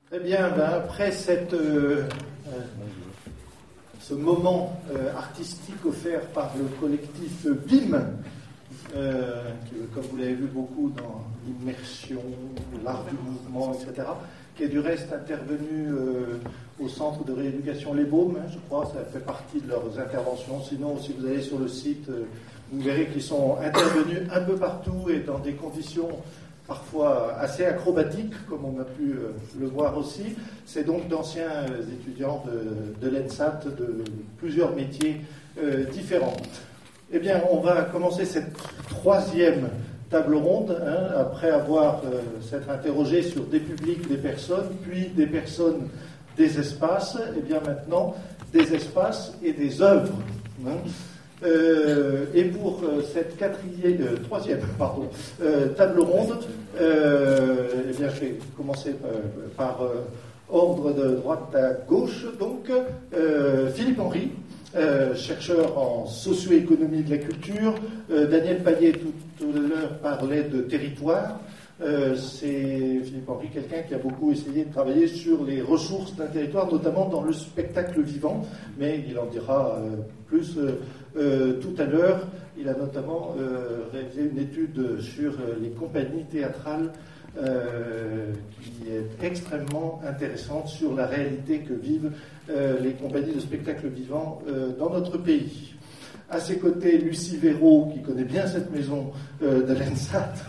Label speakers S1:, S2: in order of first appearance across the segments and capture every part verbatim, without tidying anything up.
S1: Très bien, ben après cette, euh, euh, ce moment euh, artistique offert par le collectif B I M, euh, qui, comme vous l'avez vu beaucoup dans l'immersion, l'art du mouvement, et cetera, qui est du reste intervenu euh, au centre de rééducation Les Baumes, hein, je crois, ça fait partie de leurs interventions. Sinon, si vous allez sur le site, euh, vous verrez qu'ils sont intervenus un peu partout et dans des conditions parfois assez acrobatiques, comme on a pu euh, le voir aussi. C'est donc d'anciens euh, étudiants de, de l'E N S A T, de plusieurs métiers euh, différents. Eh bien, on va commencer cette troisième table ronde, hein, après avoir euh, s'être interrogé sur des publics, des personnes, puis des personnes, des espaces, et bien maintenant des espaces et des œuvres. Hein. Euh, et pour euh, cette quatrième, euh, troisième pardon, euh, table ronde, euh, eh bien, je vais commencer euh, par euh, ordre de droite à gauche. Donc, euh, Philippe Henry, euh, chercheur en socio-économie de la culture. Euh, Daniel Payet, tout, tout à l'heure, parlait de territoire. Euh, c'est Philippe Henry, quelqu'un qui a beaucoup essayé de travailler sur les ressources d'un territoire, notamment dans le spectacle vivant, mais il en dira euh, plus euh, euh, tout à l'heure. Il a notamment euh, réalisé une étude sur euh, les compagnies théâtrales euh, qui est extrêmement intéressante sur la réalité que vivent euh, les compagnies de spectacle vivant euh, dans notre pays. À ses côtés, Lucie Véraud, qui connaît bien cette maison euh, de l'E N S A T,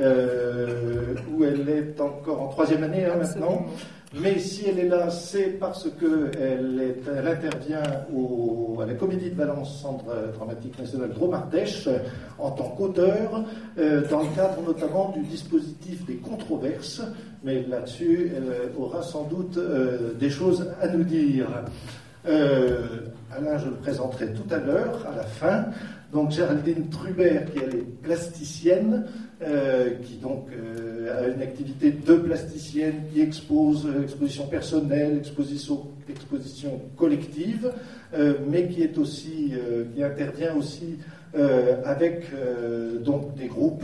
S1: Euh, où elle est encore en troisième année hein, maintenant. Mais si elle est là, c'est parce qu'elle elle intervient au, à la Comédie de Valence, Centre dramatique national Dromardèche, en tant qu'auteur, euh, dans le cadre notamment du dispositif des controverses. Mais là-dessus, elle aura sans doute euh, des choses à nous dire. Euh, Alain, je le présenterai tout à l'heure, à la fin. Donc Géraldine Trubert, qui elle est plasticienne, euh, qui donc euh, a une activité de plasticienne, qui expose euh, exposition personnelle, exposition, exposition collective, euh, mais qui est aussi, euh, qui intervient aussi euh, avec euh, donc des groupes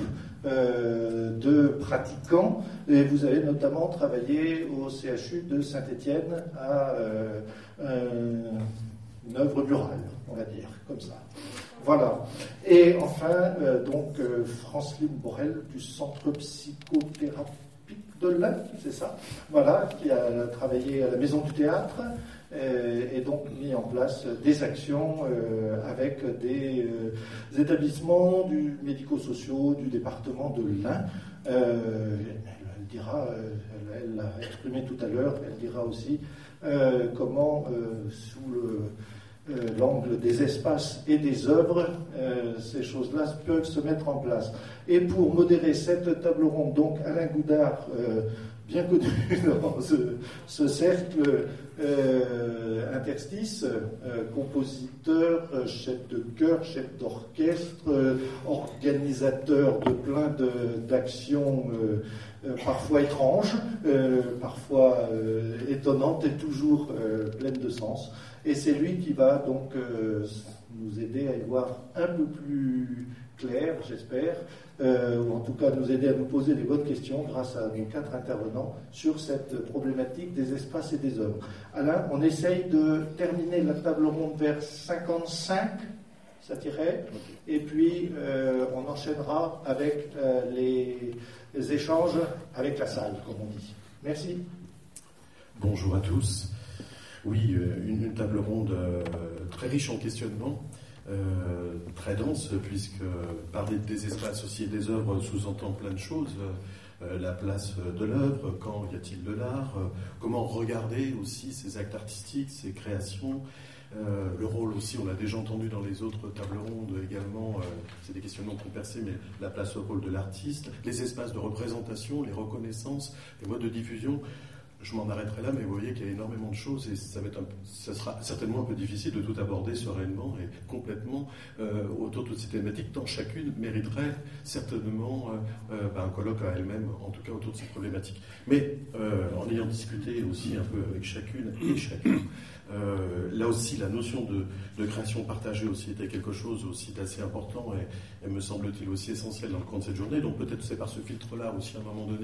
S1: euh, de pratiquants. Et vous avez notamment travaillé au C H U de Saint-Étienne à euh, euh, une œuvre murale, on va dire, comme ça. Voilà. Et enfin, euh, donc, euh, Franceline Borel du Centre psychothérapique de l'Ain, c'est ça, voilà, qui a travaillé à la Maison du Théâtre euh, et donc mis en place des actions euh, avec des euh, établissements du médico-sociaux du département de l'Ain. Euh, elle dira, elle, elle l'a exprimé tout à l'heure, elle dira aussi euh, comment, euh, sous le Euh, l'angle des espaces et des œuvres, euh, ces choses-là peuvent se mettre en place. Et pour modérer cette table ronde, donc Alain Goudard, euh, bien connu dans ce, ce cercle euh, interstice, euh, compositeur, euh, chef de chœur, chef d'orchestre, euh, organisateur de plein de, d'actions euh, euh, parfois étranges, euh, parfois euh, étonnantes et toujours euh, pleines de sens. Et c'est lui qui va donc euh, nous aider à y voir un peu plus clair, j'espère, euh, ou en tout cas nous aider à nous poser les bonnes questions grâce à nos quatre intervenants sur cette problématique des espaces et des œuvres. Alain, on essaye de terminer la table ronde vers cinquante-cinq, ça tirait, et puis euh, on enchaînera avec euh, les, les échanges avec la salle, comme on dit. Merci.
S2: Bonjour à tous. Oui, une, une table ronde euh, très riche en questionnements, euh, très dense, puisque parler des espaces aussi et des œuvres sous-entend plein de choses. Euh, la place de l'œuvre, quand y a-t-il de l'art, euh, comment regarder aussi ces actes artistiques, ces créations, euh, le rôle aussi, on l'a déjà entendu dans les autres tables rondes également, euh, c'est des questionnements qu'on perçait, mais la place au rôle de l'artiste, les espaces de représentation, les reconnaissances, les modes de diffusion. Je m'en arrêterai là, mais vous voyez qu'il y a énormément de choses et ça, va être un, ça sera certainement un peu difficile de tout aborder sereinement et complètement euh, autour de toutes ces thématiques, tant chacune mériterait certainement euh, euh, bah, un colloque à elle-même, en tout cas autour de ces problématiques. Mais euh, en ayant discuté aussi un peu avec chacune et chacun, euh, là aussi la notion de, de création partagée aussi était quelque chose aussi d'assez important et, et me semble-t-il aussi essentiel dans le cours de cette journée. Donc peut-être c'est par ce filtre-là aussi à un moment donné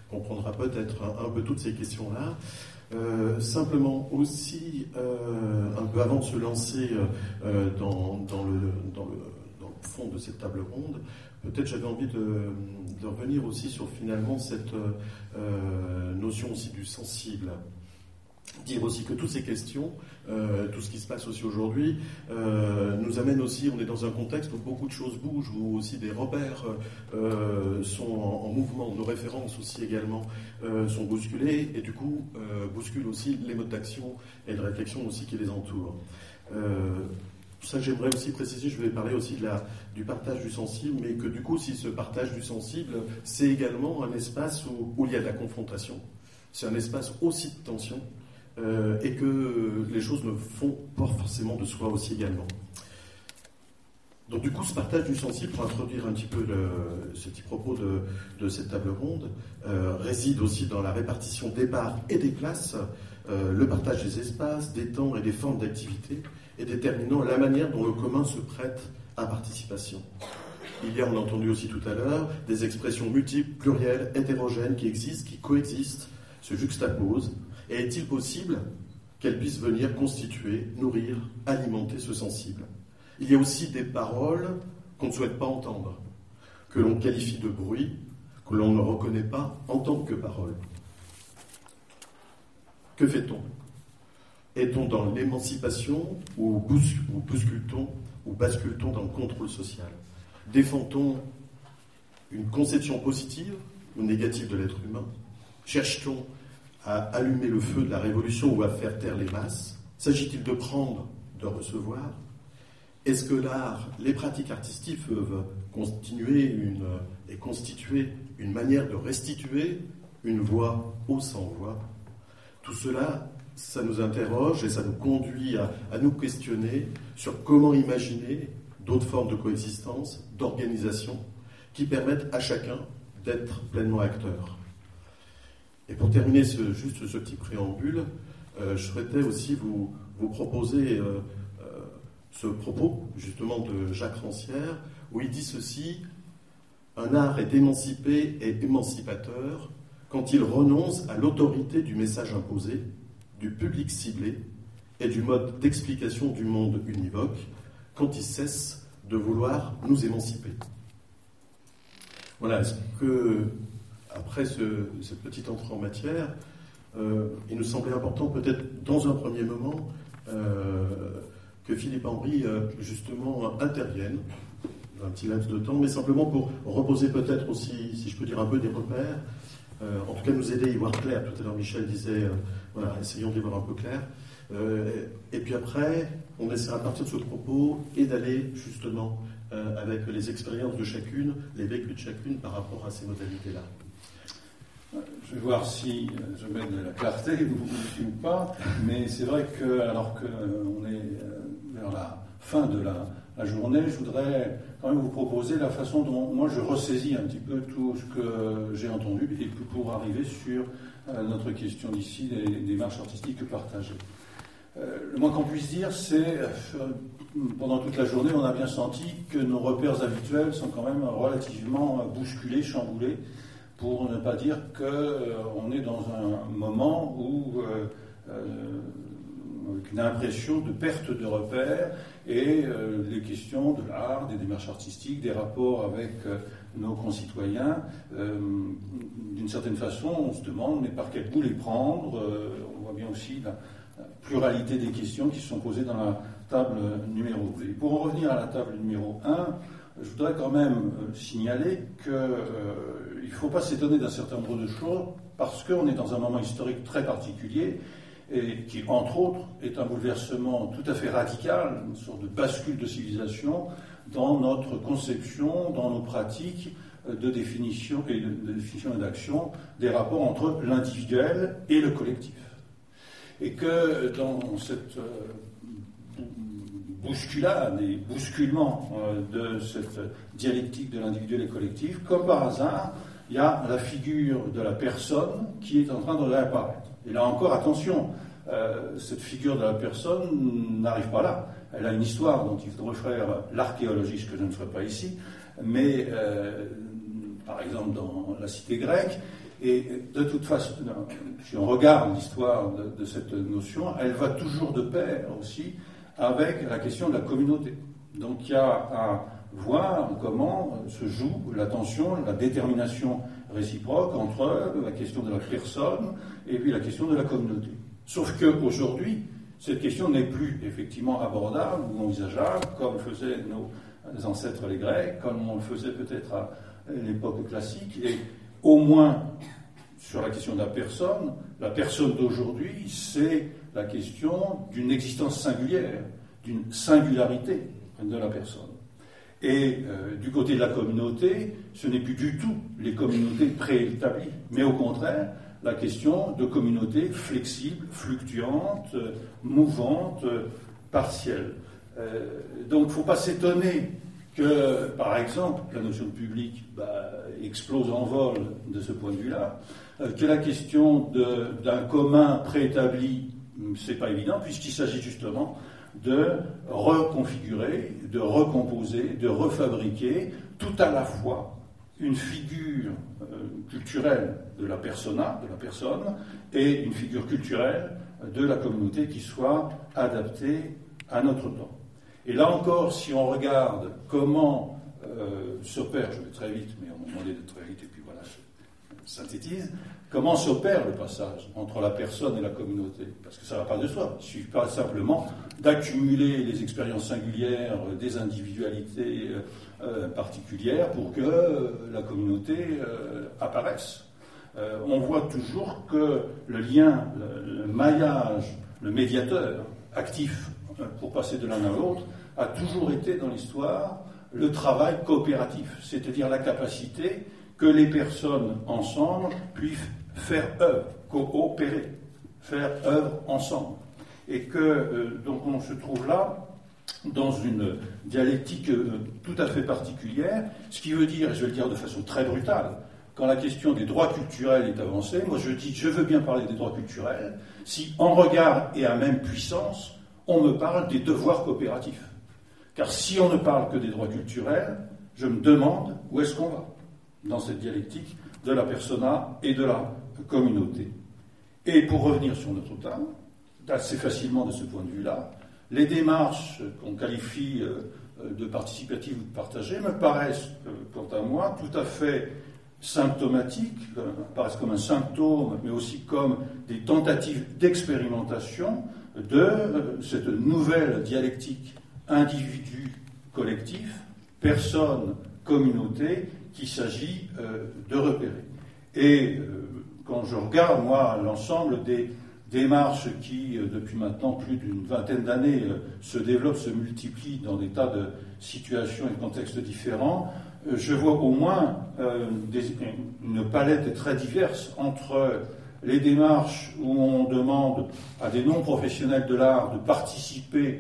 S2: comprendra peut-être un, un peu toutes ces questions-là. Euh, simplement aussi, euh, un peu avant de se lancer euh, dans, dans, le, dans, le, dans le fond de cette table ronde, peut-être j'avais envie de, de revenir aussi sur finalement cette euh, notion aussi du sensible. Dire aussi que toutes ces questions, euh, tout ce qui se passe aussi aujourd'hui, euh, nous amène aussi, on est dans un contexte où beaucoup de choses bougent, où aussi des repères euh, sont en, en mouvement, nos références aussi également euh, sont bousculées, et du coup euh, bousculent aussi les modes d'action et de réflexion aussi qui les entourent. Euh, ça que j'aimerais aussi préciser, je vais parler aussi de la, du partage du sensible, mais que du coup, si ce partage du sensible, c'est également un espace où, où il y a de la confrontation, c'est un espace aussi de tension, Euh, et que les choses ne font pas forcément de soi aussi également. Donc du coup, ce partage du sensible, pour introduire un petit peu le, ce petit propos de, de cette table ronde, euh, réside aussi dans la répartition des parts et des places, euh, le partage des espaces, des temps et des formes d'activité, et déterminant la manière dont le commun se prête à participation. Il y a, on l'a entendu aussi tout à l'heure, des expressions multiples, plurielles, hétérogènes, qui existent, qui coexistent, se juxtaposent. Et est-il possible qu'elle puisse venir constituer, nourrir, alimenter ce sensible? Il y a aussi des paroles qu'on ne souhaite pas entendre, que l'on qualifie de bruit, que l'on ne reconnaît pas en tant que parole. Que fait-on? Est-on dans l'émancipation ou bouscule-t-on ou bascule-t-on dans le contrôle social? Défend-on une conception positive ou négative de l'être humain? Cherche-t-on à allumer le feu de la révolution ou à faire taire les masses? S'agit-il de prendre, de recevoir? Est-ce que l'art, les pratiques artistiques peuvent continuer une, et constituer une manière de restituer une voix aux sans-voix? Tout cela, ça nous interroge et ça nous conduit à, à nous questionner sur comment imaginer d'autres formes de coexistence, d'organisation, qui permettent à chacun d'être pleinement acteur. Et pour terminer ce, juste ce petit préambule, euh, je souhaitais aussi vous, vous proposer euh, euh, ce propos, justement, de Jacques Rancière, où il dit ceci: « Un art est émancipé et émancipateur quand il renonce à l'autorité du message imposé, du public ciblé et du mode d'explication du monde univoque, quand il cesse de vouloir nous émanciper. » Voilà, est-ce que... Après ce, cette petite entrée en matière, euh, il nous semblait important peut-être dans un premier moment euh, que Philippe Henry euh, justement intervienne un petit laps de temps, mais simplement pour reposer peut-être aussi, si je peux dire, un peu des repères, euh, en tout cas nous aider à y voir clair. Tout à l'heure Michel disait, euh, voilà, essayons d'y voir un peu clair. Euh, et puis après, on essaiera à partir de ce propos et d'aller justement euh, avec les expériences de chacune, les vécus de chacune par rapport à ces modalités-là.
S3: Je vais voir si je mets de la clarté ou pas, mais c'est vrai que, alors qu'on est vers la fin de la, la journée, je voudrais quand même vous proposer la façon dont moi je ressaisis un petit peu tout ce que j'ai entendu et pour arriver sur notre question d'ici des démarches artistiques partagées. Le moins qu'on puisse dire, c'est pendant toute la journée, on a bien senti que nos repères habituels sont quand même relativement bousculés, chamboulés, pour ne pas dire qu'on euh, est dans un moment où, euh, euh, avec une impression de perte de repères, et euh, les questions de l'art, des démarches artistiques, des rapports avec euh, nos concitoyens, euh, d'une certaine façon, on se demande mais par quel bout les prendre. euh, On voit bien aussi la, la pluralité des questions qui sont posées dans la table numéro deux. Et pour en revenir à la table numéro un, je voudrais quand même signaler qu'il euh, ne faut pas s'étonner d'un certain nombre de choses parce qu'on est dans un moment historique très particulier et qui, entre autres, est un bouleversement tout à fait radical, une sorte de bascule de civilisation dans notre conception, dans nos pratiques de définition et de, de définition et d'action des rapports entre l'individuel et le collectif. Et que dans cette euh, bousculade et bousculement euh, de cette dialectique de l'individuel et collectif, comme par hasard, il y a la figure de la personne qui est en train de réapparaître. Et là encore, attention, euh, cette figure de la personne n'arrive pas là. Elle a une histoire dont il faudrait faire l'archéologie, ce que je ne ferai pas ici, mais euh, par exemple dans la cité grecque, Et de toute façon, si on regarde l'histoire de, de cette notion, elle va toujours de pair aussi avec la question de la communauté. Donc il y a à voir comment se joue la tension, la détermination réciproque entre la question de la personne et puis la question de la communauté. Sauf qu'aujourd'hui, cette question n'est plus effectivement abordable ou envisageable comme faisaient nos ancêtres les Grecs, comme on le faisait peut-être à l'époque classique, et au moins sur la question de la personne, la personne d'aujourd'hui, c'est la question d'une existence singulière, d'une singularité de la personne. Et euh, du côté de la communauté, ce n'est plus du tout les communautés préétablies, mais au contraire, la question de communautés flexibles, fluctuantes, euh, mouvantes, euh, partielles. Euh, donc il ne faut pas s'étonner que, par exemple, la notion de public bah, explose en vol de ce point de vue-là, euh, que la question de, d'un commun préétabli, c'est pas évident, puisqu'il s'agit justement de reconfigurer, de recomposer, de refabriquer tout à la fois une figure euh, culturelle de la persona, de la personne, et une figure culturelle de la communauté qui soit adaptée à notre temps. Et là encore, si on regarde comment euh, s'opère, je vais très vite, mais on m'a demandé de très vite, et puis voilà, je synthétise, comment s'opère le passage entre la personne et la communauté? Parce que ça ne va pas de soi. Il ne suffit pas simplement d'accumuler les expériences singulières des individualités euh, particulières pour que euh, la communauté euh, apparaisse. Euh, on voit toujours que le lien, le, le maillage, le médiateur actif pour passer de l'un à l'autre a toujours été dans l'histoire le travail coopératif, c'est-à-dire la capacité que les personnes ensemble puissent faire œuvre, coopérer, faire œuvre ensemble. Et que, euh, donc, on se trouve là dans une dialectique euh, tout à fait particulière, ce qui veut dire, et je vais le dire de façon très brutale, quand la question des droits culturels est avancée, moi je dis, je veux bien parler des droits culturels, si en regard et à même puissance, on me parle des devoirs coopératifs. Car si on ne parle que des droits culturels, je me demande où est-ce qu'on va dans cette dialectique de la persona et de la communauté. Et pour revenir sur notre thème, assez facilement de ce point de vue-là, les démarches qu'on qualifie de participatives ou de partagées me paraissent, quant à moi, tout à fait symptomatiques, paraissent comme un symptôme, mais aussi comme des tentatives d'expérimentation de cette nouvelle dialectique individu-collectif, personne-communauté, qu'il s'agit euh, de repérer. Et euh, quand je regarde, moi, l'ensemble des démarches qui, euh, depuis maintenant plus d'une vingtaine d'années, euh, se développent, se multiplient dans des tas de situations et de contextes différents, euh, je vois au moins euh, des, une palette très diverse entre les démarches où on demande à des non-professionnels de l'art de participer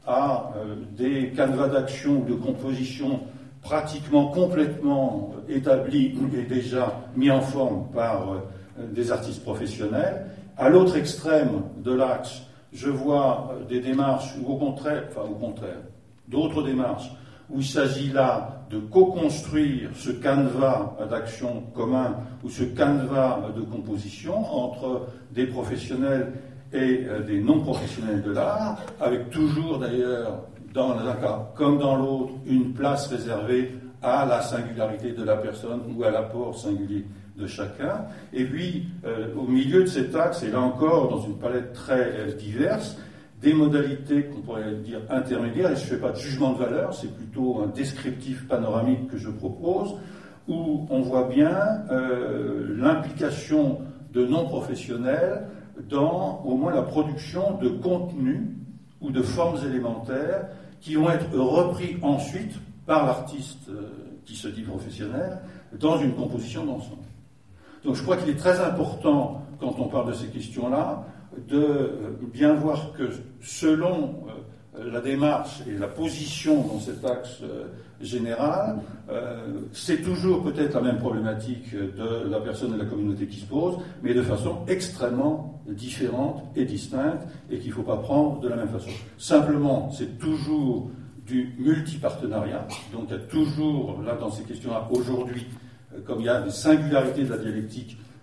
S3: à euh, des canevas d'action ou de composition pratiquement complètement établis et déjà mis en forme par euh, des artistes professionnels. À l'autre extrême de l'axe, je vois des démarches où au contraire, enfin au contraire, d'autres démarches où il s'agit là de co-construire ce canevas d'action commun ou ce canevas de composition entre des professionnels et des non-professionnels de l'art, avec toujours d'ailleurs, dans l'un cas comme dans l'autre, une place réservée à la singularité de la personne ou à l'apport singulier de chacun. Et puis, euh, au milieu de cet axe, et là encore dans une palette très euh, diverse, des modalités qu'on pourrait dire intermédiaires, et je ne fais pas de jugement de valeur, c'est plutôt un descriptif panoramique que je propose, où on voit bien euh, l'implication de non-professionnels dans au moins la production de contenus ou de formes élémentaires qui vont être repris ensuite par l'artiste euh, qui se dit professionnel dans une composition d'ensemble. Donc je crois qu'il est très important, quand on parle de ces questions-là, de euh, bien voir que selon euh, la démarche et la position dans cet axe euh, général, euh, c'est toujours peut-être la même problématique de la personne et de la communauté qui se pose, mais de façon extrêmement différente et distincte, et qu'il ne faut pas prendre de la même façon. Simplement, c'est toujours du multipartenariat, donc il y a toujours, là dans ces questions-là, aujourd'hui, comme il y a des singularités de la dialectique,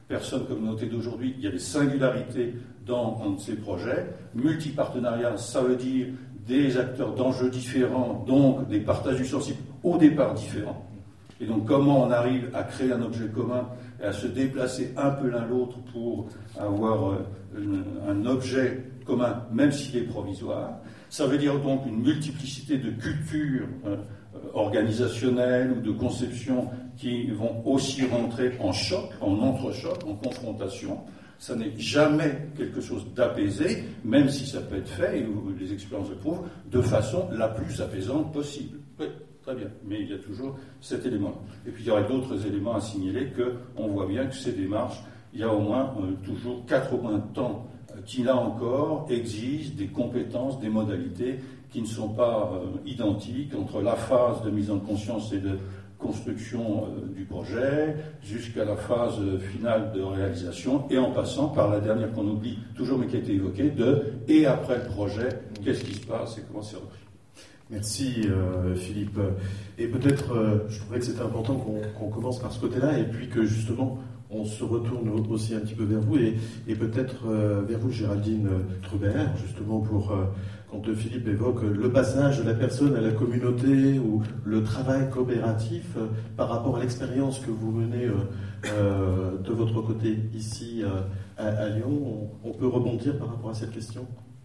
S3: personnes communauté d'aujourd'hui, il y a des singularités dans un de ces projets. Multipartenariat, ça veut dire des acteurs d'enjeux différents, donc des partages du sensible au départ différents. Et donc comment on arrive à créer un objet commun et à se déplacer un peu l'un l'autre pour avoir un, un objet commun, même s'il est provisoire. Ça veut dire donc une multiplicité de cultures euh, organisationnelles ou de conceptions qui vont aussi rentrer en choc, en entrechoc, en confrontation. Ça n'est jamais quelque chose d'apaisé, même si ça peut être fait, et les expériences le prouvent, de façon la plus apaisante possible. Oui, très bien, mais il y a toujours cet élément. Et puis il y aurait d'autres éléments à signaler qu'on voit bien que ces démarches, il y a au moins euh, toujours quatre-vingts ans euh, qui, là encore, exigent des compétences, des modalités qui ne sont pas euh, identiques entre la phase de mise en conscience et de construction euh, du projet jusqu'à la phase euh, finale de réalisation et en passant par la dernière qu'on oublie toujours mais qui a été évoquée de et après le projet, qu'est-ce qui se passe et comment c'est repris.
S2: Merci euh, Philippe. Et peut-être, euh, je trouvais que c'était important qu'on, qu'on commence par ce côté-là et puis que justement on se retourne aussi un petit peu vers vous et, et peut-être euh, vers vous Géraldine Trubert, justement pour... Euh, quand Philippe évoque le passage de la personne à la communauté ou le travail coopératif euh, par rapport à l'expérience que vous menez euh, euh, de votre côté ici euh, à, à Lyon, on, on peut rebondir par rapport à cette question ?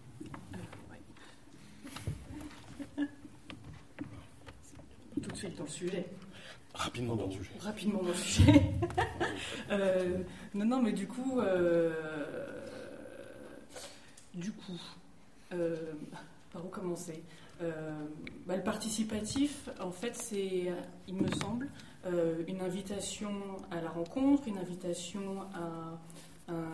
S4: Tout de suite dans le sujet.
S2: Rapidement dans le sujet.
S4: Rapidement dans le sujet. euh, non, non, mais du coup... Euh, du coup... Euh, par où commencer euh, bah, le participatif, en fait, c'est, il me semble, euh, une invitation à la rencontre, une invitation à un,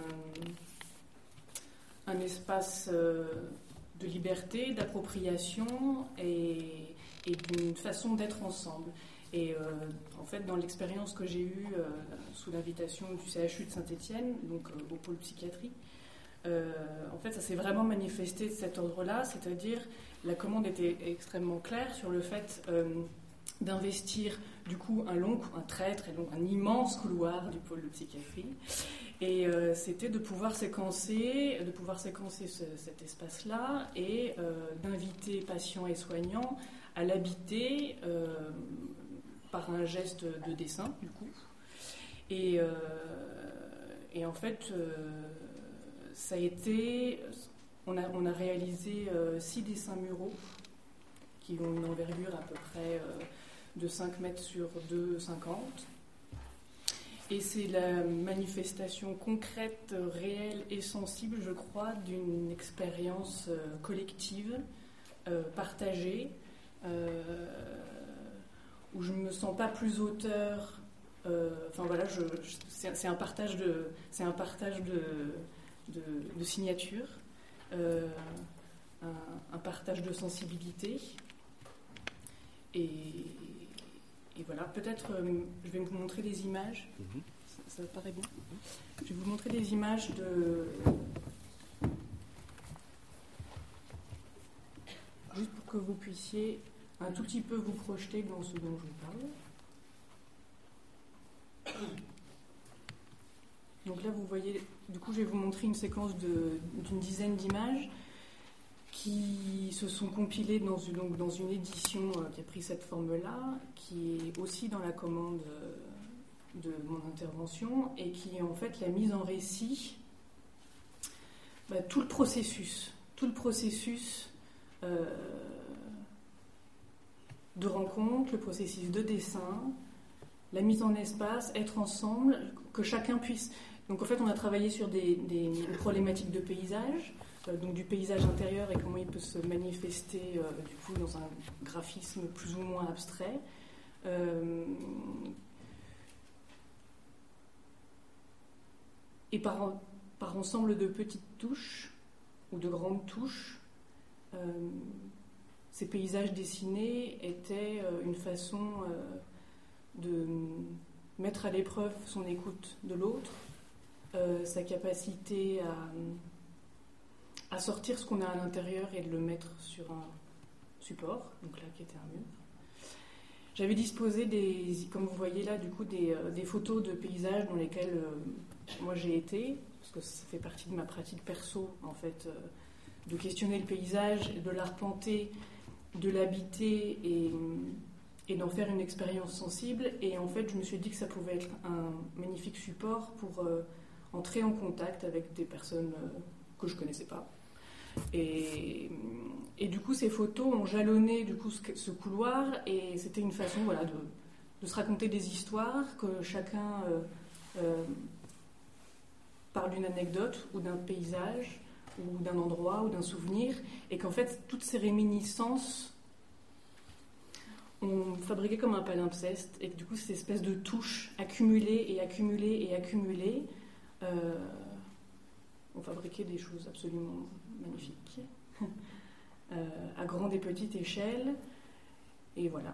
S4: un espace euh, de liberté, d'appropriation et, et d'une façon d'être ensemble. Et euh, en fait, dans l'expérience que j'ai eue euh, sous l'invitation du C H U de Saint-Étienne, donc euh, au pôle psychiatrie, Euh, en fait, ça s'est vraiment manifesté de cet ordre-là, c'est-à-dire la commande était extrêmement claire sur le fait euh, d'investir du coup un long, un très très long, un immense couloir du pôle de psychiatrie, et euh, c'était de pouvoir séquencer, de pouvoir séquencer ce, cet espace-là et euh, d'inviter patients et soignants à l'habiter euh, par un geste de dessin du coup, et, euh, et en fait. Euh, Ça a été, on a, on a réalisé euh, six dessins muraux qui ont une envergure à peu près euh, de cinq mètres sur deux virgule cinquante. Et c'est la manifestation concrète, réelle et sensible, je crois, d'une expérience euh, collective, euh, partagée, euh, où je ne me sens pas plus auteur. Euh, enfin voilà, je, je, c'est, c'est un partage de... C'est un partage de De, de signature, euh, un, un partage de sensibilité. Et, et voilà, peut-être euh, je vais vous montrer des images. Mm-hmm. Ça, ça paraît bon. Mm-hmm. Je vais vous montrer des images de... Juste pour que vous puissiez un tout petit peu vous projeter dans ce dont je vous parle. Donc là, vous voyez, du coup, je vais vous montrer une séquence de, d'une dizaine d'images qui se sont compilées dans une, donc dans une édition euh, qui a pris cette forme-là, qui est aussi dans la commande euh, de mon intervention et qui est en fait la mise en récit, bah, tout le processus, tout le processus euh, de rencontre, le processus de dessin, la mise en espace, être ensemble, que chacun puisse... Donc en fait, on a travaillé sur des, des problématiques de paysage, euh, donc du paysage intérieur et comment il peut se manifester euh, du coup dans un graphisme plus ou moins abstrait. Euh, et par, par ensemble de petites touches ou de grandes touches, euh, ces paysages dessinés étaient euh, une façon euh, de mettre à l'épreuve son écoute de l'autre, Euh, sa capacité à, à sortir ce qu'on a à l'intérieur et de le mettre sur un support, donc là qui était un mur. J'avais disposé des, comme vous voyez là, du coup des, euh, des photos de paysages dans lesquels euh, moi j'ai été, parce que ça fait partie de ma pratique perso, en fait, euh, de questionner le paysage, de l'arpenter, de l'habiter et, et d'en faire une expérience sensible. Et en fait, je me suis dit que ça pouvait être un magnifique support pour euh, entrer en contact avec des personnes euh, que je ne connaissais pas. Et, et du coup, ces photos ont jalonné du coup, ce, ce couloir, et c'était une façon voilà, de, de se raconter des histoires, que chacun euh, euh, parle d'une anecdote ou d'un paysage ou d'un endroit ou d'un souvenir, et qu'en fait, toutes ces réminiscences ont fabriqué comme un palimpseste, et que du coup, cette espèce de touche accumulée et accumulée et accumulée euh, ont fabriqué des choses absolument magnifiques, euh, à grande et petite échelle, et voilà.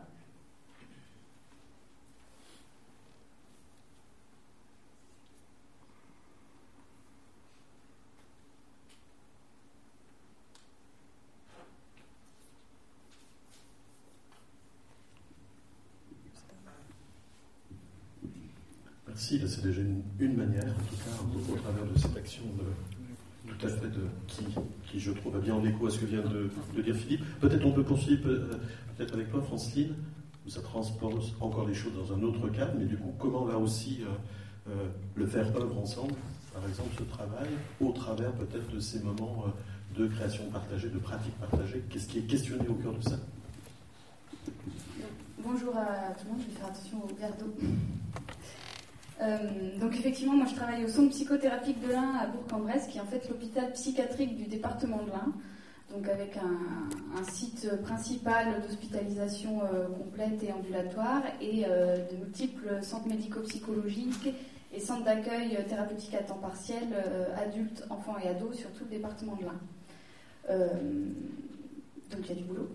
S2: Merci, là c'est déjà une, une manière, en tout cas, au, au travers de cette action de, tout à fait de, qui, qui, je trouve, a bien en écho à ce que vient de, de dire Philippe. Peut-être on peut poursuivre peut-être avec toi, Franceline, où ça transpose encore les choses dans un autre cadre, mais du coup, comment là aussi euh, euh, le faire œuvre ensemble, par exemple, ce travail, au travers peut-être de ces moments euh, de création partagée, de pratique partagée. Qu'est-ce qui est questionné au cœur de ça?
S5: Bonjour à tout le monde, je vais faire attention au verre d'eau. Euh, donc effectivement, moi je travaille au centre psychothérapique de l'Ain à Bourg-en-Bresse, qui est en fait l'hôpital psychiatrique du département de l'Ain, donc avec un, un site principal d'hospitalisation euh, complète et ambulatoire, et euh, de multiples centres médico-psychologiques et centres d'accueil thérapeutique à temps partiel, euh, adultes, enfants et ados, sur tout le département de l'Ain. Euh, donc il y a du boulot.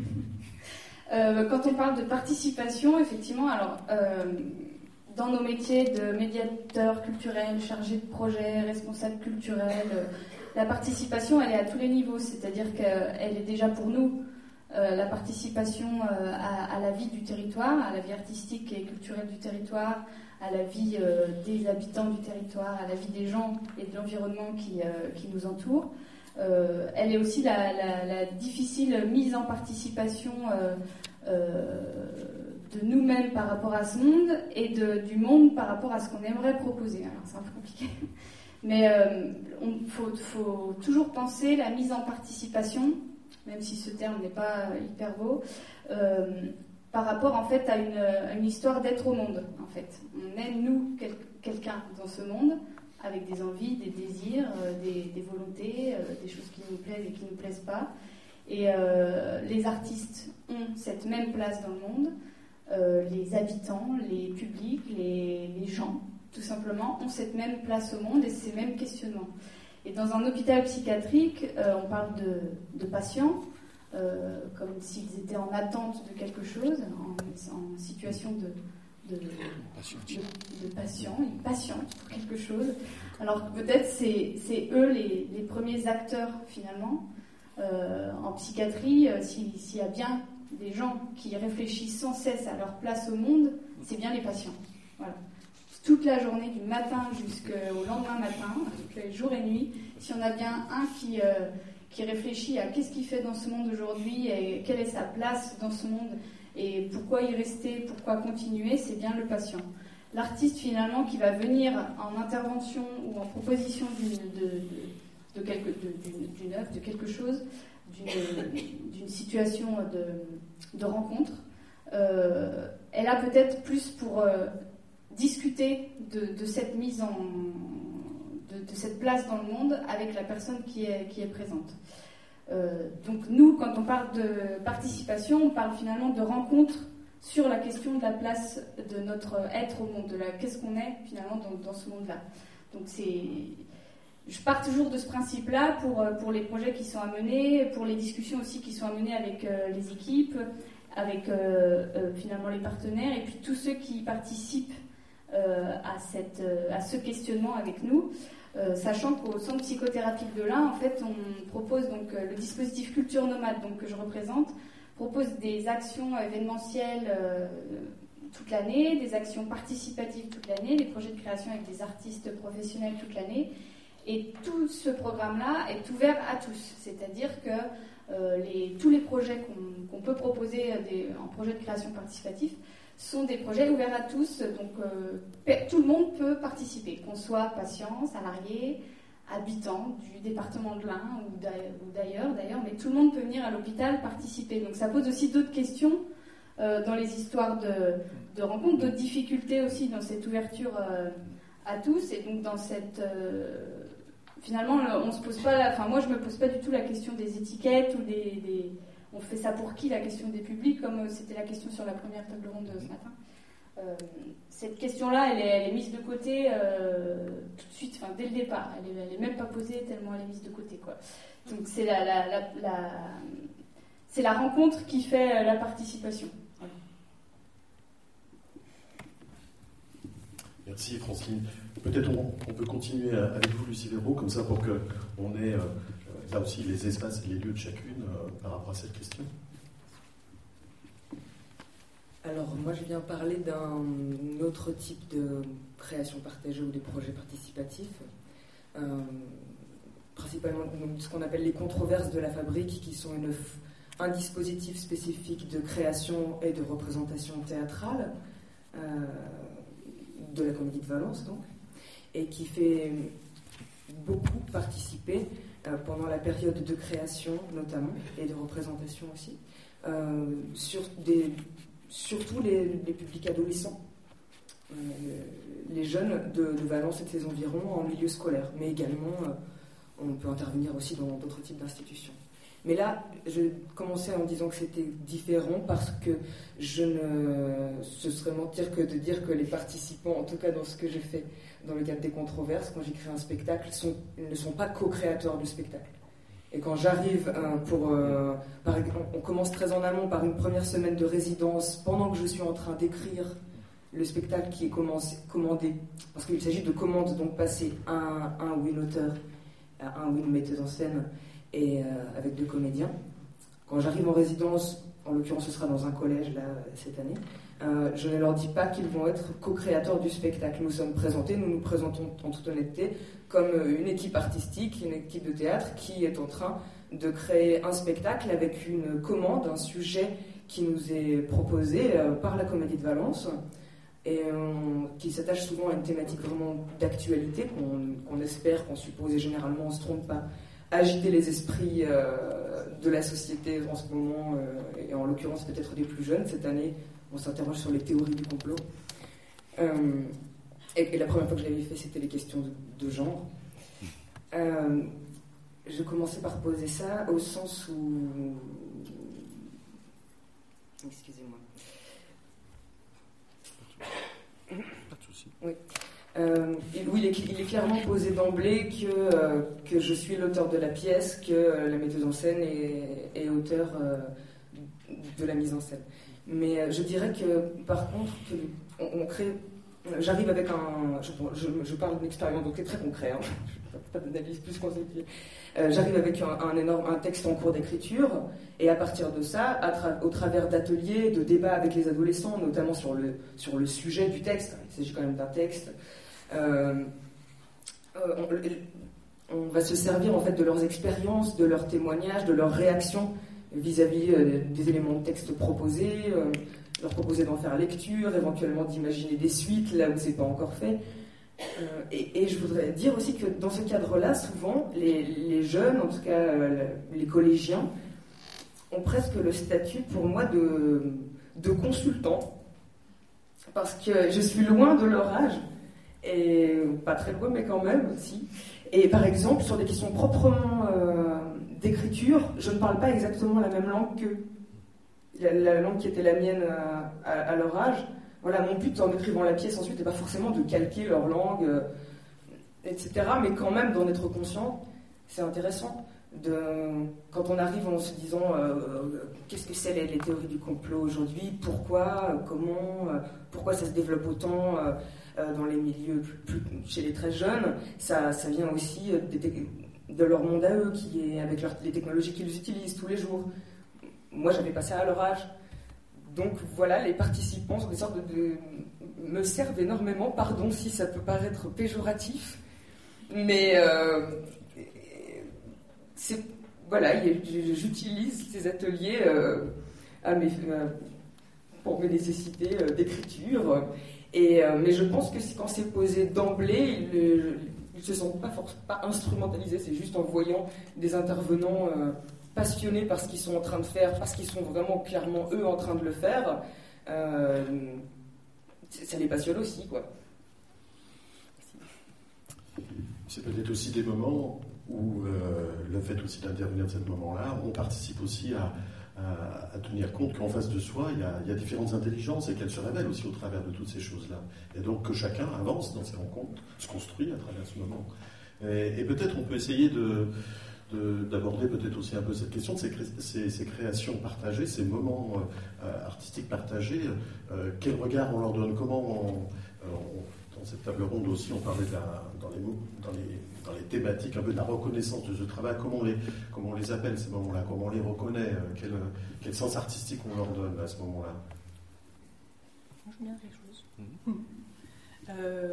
S5: euh, quand on parle de participation, effectivement, alors... Euh, dans nos métiers de médiateur culturel, chargé de projet, responsable culturel, euh, la participation, elle est à tous les niveaux, c'est-à-dire qu'elle est déjà pour nous euh, la participation euh, à, à la vie du territoire, à la vie artistique et culturelle du territoire, à la vie euh, des habitants du territoire, à la vie des gens et de l'environnement qui, euh, qui nous entoure. Euh, elle est aussi la, la, la difficile mise en participation euh, euh, de nous-mêmes par rapport à ce monde et de, du monde par rapport à ce qu'on aimerait proposer. Alors c'est un peu compliqué, mais il euh, faut, faut toujours penser la mise en participation, même si ce terme n'est pas hyper beau, euh, par rapport en fait à une, à une histoire d'être au monde. En fait, on est nous quel, quelqu'un dans ce monde avec des envies, des désirs, euh, des, des volontés, euh, des choses qui nous plaisent et qui ne nous plaisent pas. Et euh, les artistes ont cette même place dans le monde. Euh, les habitants, les publics, les, les gens, tout simplement, ont cette même place au monde et ces mêmes questionnements. Et dans un hôpital psychiatrique, euh, on parle de, de patients, euh, comme s'ils étaient en attente de quelque chose, en, en situation de, de, de, de, de patients, ils patientent pour quelque chose. Alors peut-être c'est, c'est eux les, les premiers acteurs, finalement. Euh, en psychiatrie, euh, s'il, s'il y a bien des gens qui réfléchissent sans cesse à leur place au monde, c'est bien les patients. Voilà. Toute la journée, du matin jusqu'au lendemain matin, tous les jours et nuits, si on a bien un qui, euh, qui réfléchit à qu'est-ce qu'il fait dans ce monde aujourd'hui et quelle est sa place dans ce monde et pourquoi y rester, pourquoi continuer, c'est bien le patient. L'artiste, finalement, qui va venir en intervention ou en proposition d'une, de, de, de quelque, de, d'une, d'une œuvre, de quelque chose, D'une, d'une situation de, de rencontre, euh, elle a peut-être plus pour euh, discuter de, de cette mise en de, de cette place dans le monde avec la personne qui est, qui est présente. Euh, donc nous, quand on parle de participation, on parle finalement de rencontre sur la question de la place de notre être au monde, de la, qu'est-ce qu'on est finalement dans, dans ce monde-là. Donc c'est... Je pars toujours de ce principe-là pour, pour les projets qui sont à mener, pour les discussions aussi qui sont à mener avec euh, les équipes, avec euh, euh, finalement les partenaires, et puis tous ceux qui participent euh, à, cette, euh, à ce questionnement avec nous, euh, sachant qu'au centre psychothérapique de l'Ain, en fait, on propose donc euh, le dispositif Culture Nomade, donc, que je représente, propose des actions événementielles euh, toute l'année, des actions participatives toute l'année, des projets de création avec des artistes professionnels toute l'année. Et tout ce programme-là est ouvert à tous. C'est-à-dire que euh, les, tous les projets qu'on, qu'on peut proposer des, en projet de création participatif sont des projets ouverts à tous. Donc euh, tout le monde peut participer, qu'on soit patient, salarié, habitant du département de l'Ain ou d'ailleurs, d'ailleurs, mais tout le monde peut venir à l'hôpital participer. Donc ça pose aussi d'autres questions euh, dans les histoires de, de rencontres, d'autres difficultés aussi dans cette ouverture euh, à tous. Et donc dans cette... Euh, finalement, on se pose pas... La, enfin, moi, je me pose pas du tout la question des étiquettes ou des... des on fait ça pour qui, la question des publics, comme c'était la question sur la première table ronde de ce matin. Euh, cette question-là, elle est, elle est mise de côté euh, tout de suite, enfin, dès le départ. Elle n'est elle est même pas posée tellement elle est mise de côté, quoi. Donc c'est la, la, la, la, c'est la rencontre qui fait la participation. Voilà.
S2: Merci Francine. Peut-être on, on peut continuer avec vous, Lucie Véraud, comme ça pour qu'on ait euh, là aussi les espaces et les lieux de chacune euh, par rapport à cette question.
S6: Alors, moi, je viens parler d'un autre type de création partagée ou des projets participatifs. Euh, principalement, donc, ce qu'on appelle les controverses de la fabrique, qui sont une, un dispositif spécifique de création et de représentation théâtrale euh, de la Comédie de Valence, donc, et qui fait beaucoup participer euh, pendant la période de création, notamment, et de représentation aussi, euh, sur des... surtout les, les publics adolescents, euh, les jeunes de, de Valence et de ses environs en milieu scolaire, mais également euh, on peut intervenir aussi dans d'autres types d'institutions. Mais là, je commençais en disant que c'était différent parce que je ne... ce serait mentir que de dire que les participants, en tout cas dans ce que j'ai fait dans le cadre des controverses, quand j'écris un spectacle, sont, ne sont pas co-créateurs du spectacle. Et quand j'arrive euh, pour... Euh, par, on commence très en amont par une première semaine de résidence, pendant que je suis en train d'écrire le spectacle qui est commencé, commandé, parce qu'il s'agit de commandes, donc passer un, un ou une auteur, un ou une metteuse en scène, et euh, avec deux comédiens. Quand j'arrive en résidence, en l'occurrence ce sera dans un collège là, cette année, euh, je ne leur dis pas qu'ils vont être co-créateurs du spectacle. Nous sommes présentés, nous nous présentons en toute honnêteté comme une équipe artistique, une équipe de théâtre qui est en train de créer un spectacle avec une commande, un sujet qui nous est proposé euh, par la Comédie de Valence et euh, qui s'attache souvent à une thématique vraiment d'actualité qu'on, qu'on espère, qu'on suppose et généralement on ne se trompe pas, agiter les esprits euh, de la société en ce moment euh, et en l'occurrence peut-être des plus jeunes. Cette année, on s'interroge sur les théories du complot. Euh, et, et la première fois que je l'avais fait, c'était les questions de, de genre. Euh, je commençais par poser ça au sens où... Excusez-moi.
S2: Pas de souci.
S6: Oui. Euh, oui, il est, il est clairement posé d'emblée que, euh, que je suis l'auteur de la pièce, que euh, la metteuse en scène est, est auteur euh, de la mise en scène. Mais euh, je dirais que, par contre, que on, on crée... J'arrive avec un... Je, je, je parle d'une expérience, donc c'est très concret, hein, pas d'analyse plus conceptuelle. Euh, j'arrive avec un, un énorme un texte en cours d'écriture, et à partir de ça, à tra- au travers d'ateliers, de débats avec les adolescents, notamment sur le, sur le sujet du texte, il s'agit quand même d'un texte, euh, euh, on, on va se servir en fait de leurs expériences, de leurs témoignages, de leurs réactions vis-à-vis euh, des éléments de texte proposés, euh, leur proposer d'en faire lecture, éventuellement d'imaginer des suites là où c'est pas encore fait. Euh, et, et je voudrais dire aussi que dans ce cadre-là, souvent, les, les jeunes, en tout cas euh, les collégiens, ont presque le statut pour moi de, de consultant, parce que je suis loin de leur âge, et pas très loin, mais quand même aussi. Et par exemple, sur des questions proprement euh, d'écriture, je ne parle pas exactement la même langue qu'eux. La, la langue qui était la mienne à, à, à leur âge. Voilà, mon but en écrivant la pièce ensuite n'est pas forcément de calquer leur langue, euh, et cetera, mais quand même d'en être conscient, c'est intéressant. De, quand on arrive en se disant euh, euh, qu'est-ce que c'est les, les théories du complot aujourd'hui, pourquoi, euh, comment, euh, pourquoi ça se développe autant euh, euh, dans les milieux plus, plus, chez les très jeunes, ça, ça vient aussi euh, de, de leur monde à eux, qui est avec leur, les technologies qu'ils utilisent tous les jours. Moi, j'avais pas ça à leur âge. Donc voilà, les participants sont des sortes de, de me servent énormément, pardon si ça peut paraître péjoratif, mais euh, c'est, voilà, j'utilise ces ateliers euh, à mes, euh, pour mes nécessités euh, d'écriture, et, euh, mais je pense que quand c'est posé d'emblée, ils ne se sentent pas, forcément pas instrumentalisés, c'est juste en voyant des intervenants euh, passionnés par ce qu'ils sont en train de faire, parce qu'ils sont vraiment clairement eux en train de le faire, euh, ça les passionne aussi, quoi.
S2: C'est peut-être aussi des moments où euh, le fait aussi d'intervenir de ce moment-là, on participe aussi à, à, à tenir compte qu'en face de soi, il y, a, il y a différentes intelligences et qu'elles se révèlent aussi au travers de toutes ces choses-là. Et donc que chacun avance dans ses rencontres, se construit à travers ce moment. Et, et peut-être on peut essayer de, de, d'aborder peut-être aussi un peu cette question de ces, ces, ces créations partagées, ces moments euh, artistiques partagés. Euh, quel regard on leur donne, comment on, on dans cette table ronde aussi, on parlait de la, dans, les, dans, les, dans les thématiques un peu de la reconnaissance de ce travail, comment on les, comment on les appelle ces moments-là, comment on les reconnaît, quel, quel sens artistique on leur donne à ce moment-là.
S4: Moi, je veux dire quelque chose. Mmh. Euh,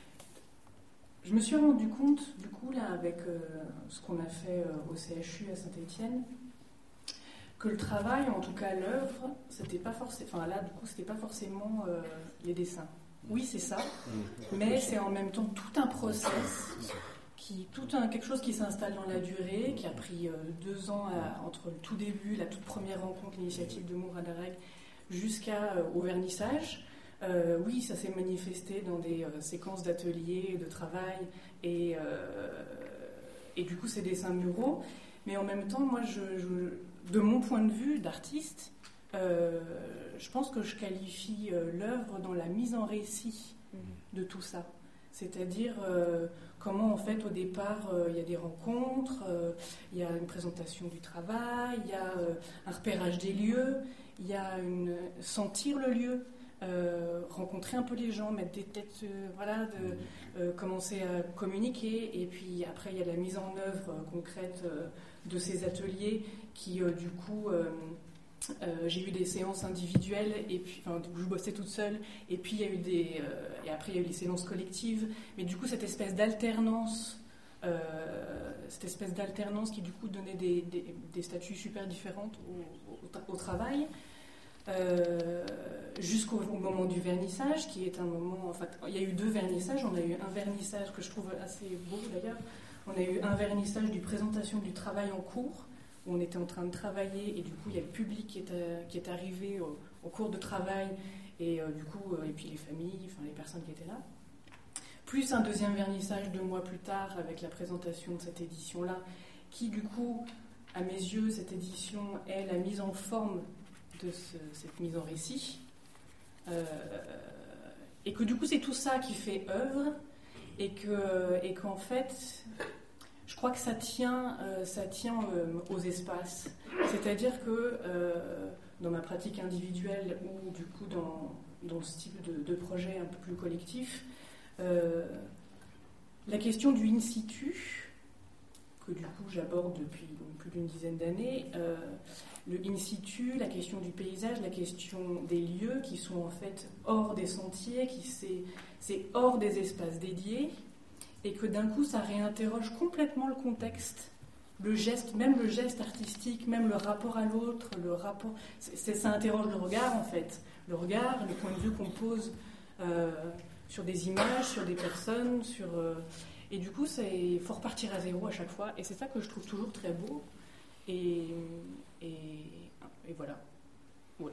S4: je me suis rendu compte, du coup, là, avec euh, ce qu'on a fait euh, au C H U à Saint-Étienne, que le travail, en tout cas l'œuvre, c'était pas forcément, enfin là, du coup, c'était pas forcément euh, les dessins. Oui, c'est ça, mais c'est en même temps tout un process, qui, tout un, quelque chose qui s'installe dans la durée, qui a pris euh, deux ans à, entre le tout début, la toute première rencontre, l'initiative de Mourad Areg, jusqu'au euh, vernissage. Euh, oui, ça s'est manifesté dans des euh, séquences d'ateliers, de travail, et, euh, et du coup, ces dessins muraux. Mais en même temps, moi, je, je, de mon point de vue d'artiste, Euh, je pense que je qualifie euh, l'œuvre dans la mise en récit de tout ça. C'est-à-dire euh, comment, en fait, au départ, euh, il y a des rencontres, euh, il y a une présentation du travail, il y a euh, un repérage des lieux, il y a une, sentir le lieu, euh, rencontrer un peu les gens, mettre des têtes, euh, voilà, de, euh, commencer à communiquer. Et puis après, il y a la mise en œuvre euh, concrète euh, de ces ateliers qui, euh, du coup... Euh, Euh, j'ai eu des séances individuelles et puis enfin, où je bossais toute seule et puis il y a eu des euh, et après il y a eu les séances collectives, mais du coup cette espèce d'alternance euh, cette espèce d'alternance qui du coup donnait des, des, des statuts super différentes au, au, au travail euh, jusqu'au au moment du vernissage qui est un moment, en fait il y a eu deux vernissages. On a eu un vernissage que je trouve assez beau d'ailleurs, on a eu un vernissage du présentation du travail en cours où on était en train de travailler et du coup il y a le public qui est, à, qui est arrivé au, au cours de travail et euh, du coup euh, et puis les familles, enfin les personnes qui étaient là. Plus un deuxième vernissage deux mois plus tard avec la présentation de cette édition-là, qui du coup, à mes yeux, cette édition est la mise en forme de ce, cette mise en récit. Euh, et que du coup c'est tout ça qui fait œuvre et, que, et qu'en fait... Je crois que ça tient, euh, ça tient euh, aux espaces. C'est-à-dire que euh, dans ma pratique individuelle ou du coup dans, dans ce type de, de projet un peu plus collectif, euh, la question du in situ, que du coup j'aborde depuis plus d'une dizaine d'années, euh, le in situ, la question du paysage, la question des lieux qui sont en fait hors des sentiers, qui c'est, c'est hors des espaces dédiés, et que d'un coup, ça réinterroge complètement le contexte, le geste, même le geste artistique, même le rapport à l'autre, le rapport, c'est, ça interroge le regard, en fait. Le regard, le point de vue qu'on pose euh, sur des images, sur des personnes, sur... Euh, et du coup, il faut repartir à zéro à chaque fois, et c'est ça que je trouve toujours très beau. Et, et, et voilà. Ouais.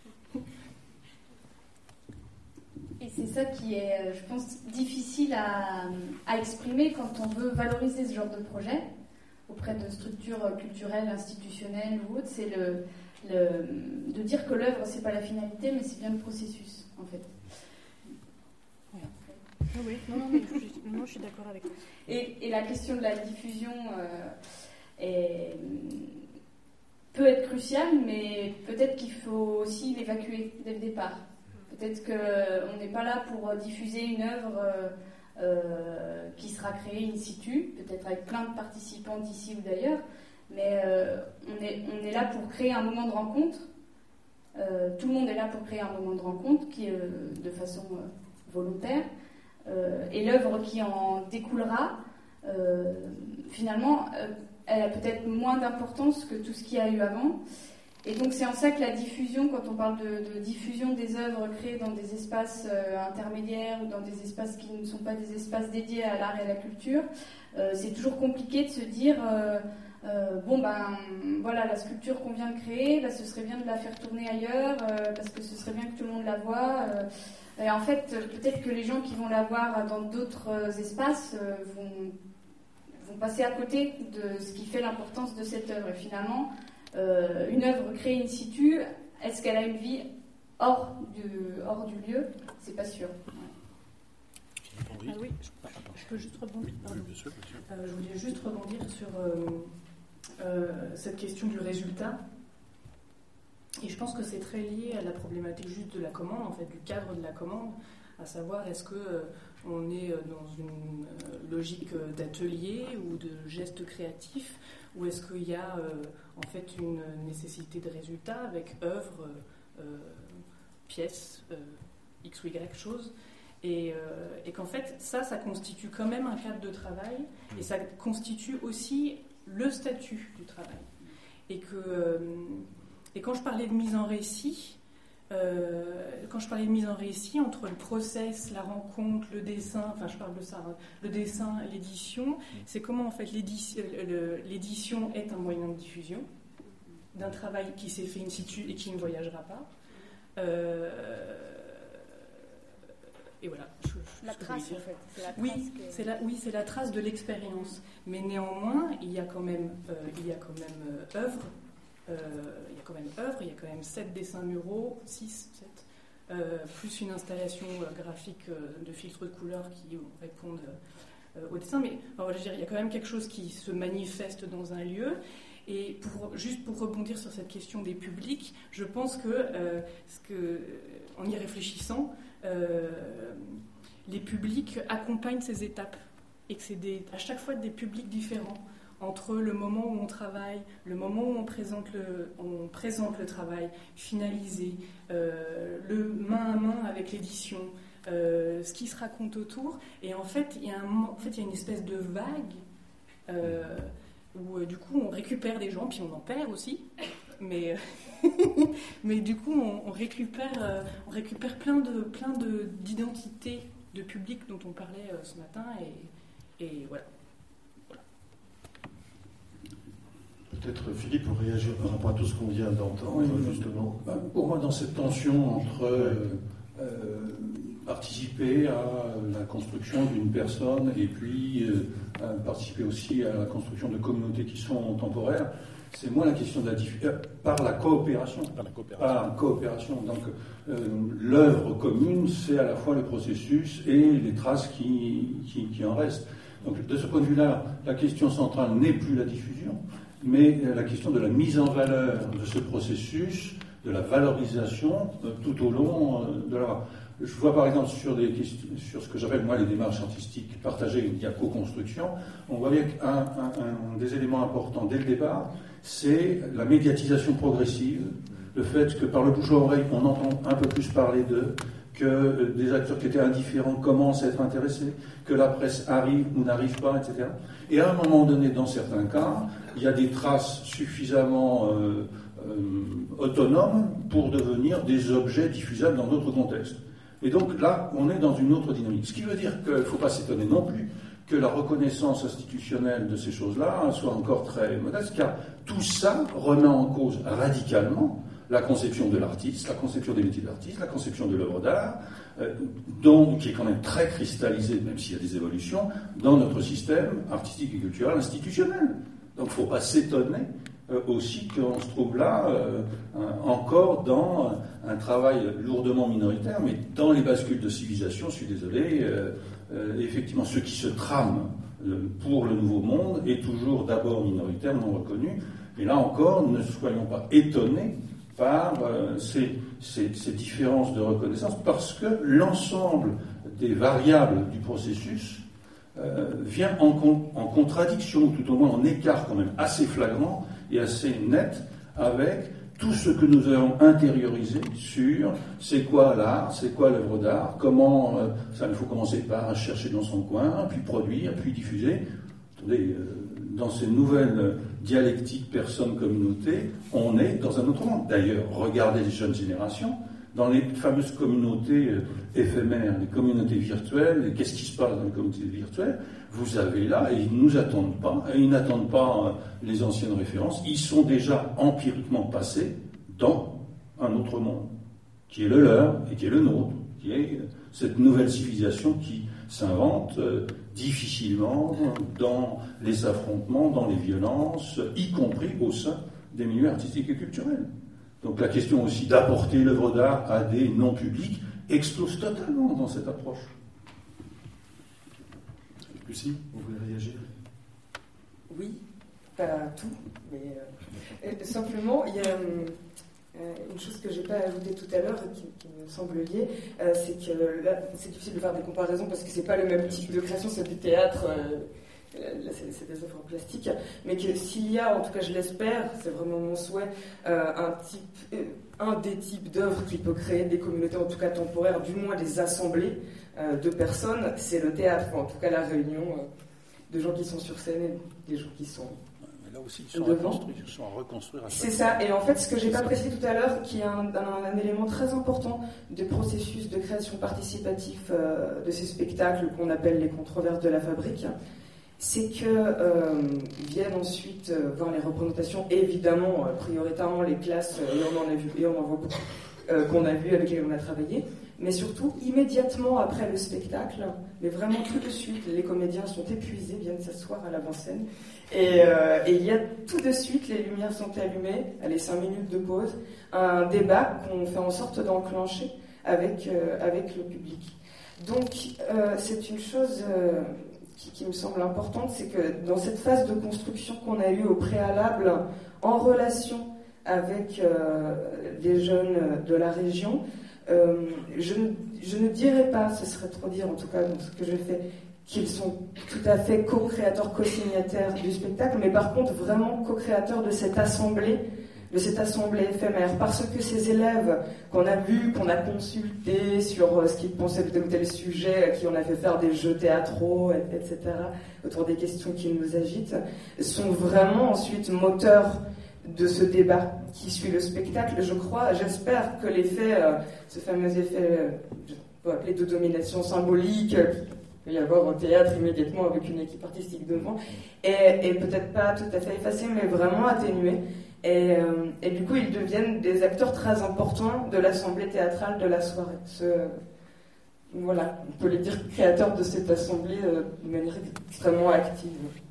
S5: Et c'est ça qui est, je pense, difficile à, à exprimer quand on veut valoriser ce genre de projet auprès de structures culturelles, institutionnelles ou autres. C'est le, le, de dire que l'œuvre, c'est pas la finalité, mais c'est bien le processus, en fait.
S4: Voilà. Oui, oui. Non, non, mais je, suis, non, je suis d'accord avec toi.
S5: Et, et la question de la diffusion euh, est, peut être cruciale, mais peut-être qu'il faut aussi l'évacuer dès le départ. Peut-être qu'on n'est pas là pour diffuser une œuvre euh, euh, qui sera créée in situ, peut-être avec plein de participants d'ici ou d'ailleurs, mais euh, on, est, on est là pour créer un moment de rencontre Euh, tout le monde est là pour créer un moment de rencontre qui est euh, de façon euh, volontaire. Euh, et l'œuvre qui en découlera, euh, finalement, euh, elle a peut-être moins d'importance que tout ce qu'il y a eu avant. Et donc c'est en ça que la diffusion, quand on parle de, de diffusion des œuvres créées dans des espaces euh, intermédiaires ou dans des espaces qui ne sont pas des espaces dédiés à l'art et à la culture, euh, c'est toujours compliqué de se dire euh, euh, bon ben voilà, la sculpture qu'on vient de créer, ben, ce serait bien de la faire tourner ailleurs euh, parce que ce serait bien que tout le monde la voie. Euh, et en fait, peut-être que les gens qui vont la voir dans d'autres euh, espaces euh, vont, vont passer à côté de ce qui fait l'importance de cette œuvre. Et finalement, Euh, une œuvre créée in situ, est-ce qu'elle a une vie hors du, hors du lieu? C'est pas sûr.
S4: Ouais. Ah oui, je, je peux juste rebondir.
S2: Oui, bien sûr, bien sûr.
S4: Euh, je voulais juste rebondir sur euh, euh, cette question du résultat. Et je pense que c'est très lié à la problématique juste de la commande, en fait, du cadre de la commande, à savoir est-ce que euh, on est dans une euh, logique d'atelier ou de geste créatif, ou est-ce qu'il y a euh, en fait une nécessité de résultat avec œuvre, euh, pièce, euh, X ou Y chose, et, euh, et qu'en fait ça, ça constitue quand même un cadre de travail, et ça constitue aussi le statut du travail. Et, que, euh, et quand je parlais de mise en récit, Euh, quand je parlais de mise en récit, entre le process, la rencontre, le dessin, enfin je parle de ça, hein, le dessin, l'édition, c'est comment en fait l'édition, le, l'édition est un moyen de diffusion d'un travail qui s'est fait in situ et qui ne voyagera pas. Euh, et voilà. Je, je,
S7: la
S4: je
S7: trace en fait. C'est la trace
S4: oui,
S7: que...
S4: c'est la, oui, c'est la trace de l'expérience. Mais néanmoins, il y a quand même, euh, il y a quand même euh, œuvre. Euh, il y a quand même œuvre, il y a quand même sept dessins muraux, six, sept, euh, plus une installation euh, graphique euh, de filtres de couleurs qui euh, répondent euh, au dessin. Mais enfin, je veux dire, il y a quand même quelque chose qui se manifeste dans un lieu. Et pour, juste pour rebondir sur cette question des publics, je pense que, euh, ce que en y réfléchissant, euh, les publics accompagnent ces étapes et que c'est des, à chaque fois des publics différents. Entre le moment où on travaille, le moment où on présente le, on présente le travail finalisé, euh, le main à main avec l'édition, euh, ce qui se raconte autour. Et en fait, il y a, un, en fait, il y a une espèce de vague euh, où, euh, du coup, on récupère des gens, puis on en perd aussi. Mais, mais du coup, on, on, récupère, euh, on récupère plein, de, plein de, d'identités de public dont on parlait euh, ce matin. Et, et voilà.
S2: Peut-être Philippe pour réagir par rapport à tout ce qu'on vient d'entendre, oui, justement.
S3: Bah, pour moi, dans cette tension entre euh, euh, participer à la construction d'une personne et puis euh, participer aussi à la construction de communautés qui sont temporaires, c'est moins la question de la diffusion, euh, par la coopération.
S2: Par la coopération.
S3: Par la coopération. Donc, euh, l'œuvre commune, c'est à la fois le processus et les traces qui, qui, qui en restent. Donc, de ce point de vue-là, la question centrale n'est plus la diffusion, mais la question de la mise en valeur de ce processus, de la valorisation euh, tout au long euh, de la... Je vois par exemple sur, des questions, sur ce que j'appelle moi les démarches artistiques partagées, il y a co-construction, on voit bien qu'un un, un des éléments importants dès le départ, c'est la médiatisation progressive, le fait que par le bouche à oreille, on entend un peu plus parler d'eux, que des acteurs qui étaient indifférents commencent à être intéressés, que la presse arrive ou n'arrive pas, et cetera. Et à un moment donné, dans certains cas, il y a des traces suffisamment euh, euh, autonomes pour devenir des objets diffusables dans d'autres contextes. Et donc là, on est dans une autre dynamique. Ce qui veut dire qu'il ne faut pas s'étonner non plus que la reconnaissance institutionnelle de ces choses-là soit encore très modeste, car tout ça remet en cause radicalement la conception de l'artiste, la conception des métiers d'artiste, la conception de l'œuvre d'art, euh, donc, qui est quand même très cristallisée, même s'il y a des évolutions, dans notre système artistique et culturel institutionnel. Donc il ne faut pas s'étonner euh, aussi qu'on se trouve là euh, un, encore dans un, un travail lourdement minoritaire, mais dans les bascules de civilisation, je suis désolé, euh, euh, effectivement, ce qui se trame euh, pour le nouveau monde est toujours d'abord minoritaire, non reconnu, et là encore, ne soyons pas étonnés par euh, ces, ces, ces différences de reconnaissance, parce que l'ensemble des variables du processus euh, vient en, con, en contradiction, ou tout au moins en écart quand même assez flagrant et assez net avec tout ce que nous avons intériorisé sur c'est quoi l'art, c'est quoi l'œuvre d'art, comment, euh, ça, il faut commencer par chercher dans son coin, puis produire, puis diffuser. Attendez, euh, dans ces nouvelles dialectiques personne-communauté, on est dans un autre monde. D'ailleurs, regardez les jeunes générations, dans les fameuses communautés euh, éphémères, les communautés virtuelles, et qu'est-ce qui se passe dans les communautés virtuelles? Vous avez là, et ils ne nous attendent pas, et ils n'attendent pas euh, les anciennes références, ils sont déjà empiriquement passés dans un autre monde, qui est le leur et qui est le nôtre, qui est cette nouvelle civilisation qui s'invente euh, difficilement dans les affrontements, dans les violences, y compris au sein des milieux artistiques et culturels. Donc la question aussi d'apporter l'œuvre d'art à des non-publics explose totalement dans cette approche.
S2: Lucie, vous voulez réagir?
S6: Oui, pas tout, mais euh, simplement, il y a euh, une chose que je n'ai pas ajoutée tout à l'heure et qui, qui me semble liée, euh, c'est que là, c'est difficile de faire des comparaisons parce que c'est pas le même type de création, c'est du théâtre, euh, là c'est, c'est des œuvres plastiques, mais que s'il y a, en tout cas je l'espère, c'est vraiment mon souhait, euh, un type, euh, un des types d'œuvres qui peut créer des communautés, en tout cas temporaires, du moins des assemblées euh, de personnes, c'est le théâtre, en tout cas la réunion euh, de gens qui sont sur scène et des gens qui sont
S3: là aussi, ils sont, reconstruits, ils sont à reconstruire à chaque
S6: C'est ça, et en fait, ce que j'ai pas précisé tout à l'heure, qui est un, un, un élément très important du processus de création participatif euh, de ces spectacles qu'on appelle les controverses de la fabrique, c'est que euh, viennent ensuite euh, voir les représentations, évidemment, euh, prioritairement les classes, euh, et on en a vu, et on en voit beaucoup, euh, qu'on a vu, avec lesquelles on a travaillé, mais surtout immédiatement après le spectacle, mais vraiment tout de suite, les comédiens sont épuisés, viennent s'asseoir à l'avant-scène, et, euh, et il y a tout de suite, les lumières sont allumées, les cinq minutes de pause, un débat qu'on fait en sorte d'enclencher avec, euh, avec le public. Donc, euh, c'est une chose euh, qui, qui me semble importante, c'est que dans cette phase de construction qu'on a eue au préalable, en relation avec euh, les jeunes de la région, euh, je, ne, je ne dirais pas, ce serait trop dire en tout cas dans ce que je fais, qu'ils sont tout à fait co-créateurs, co-signataires du spectacle, mais par contre vraiment co-créateurs de cette assemblée, de cette assemblée éphémère, parce que ces élèves qu'on a vus, qu'on a consultés sur ce qu'ils pensaient de tel ou tel sujet, à qui on a fait faire des jeux théâtraux, et cetera, autour des questions qui nous agitent, sont vraiment ensuite moteurs de ce débat qui suit le spectacle. Je crois, j'espère que l'effet, euh, ce fameux effet, euh, je peux appeler de domination symbolique, euh, qu'il peut y avoir au théâtre immédiatement avec une équipe artistique devant, est, est peut-être pas tout à fait effacé, mais vraiment atténué. Et, euh, et du coup, ils deviennent des acteurs très importants de l'assemblée théâtrale de la soirée. Ce, euh, voilà, on peut les dire créateurs de cette assemblée euh, de manière extrêmement active.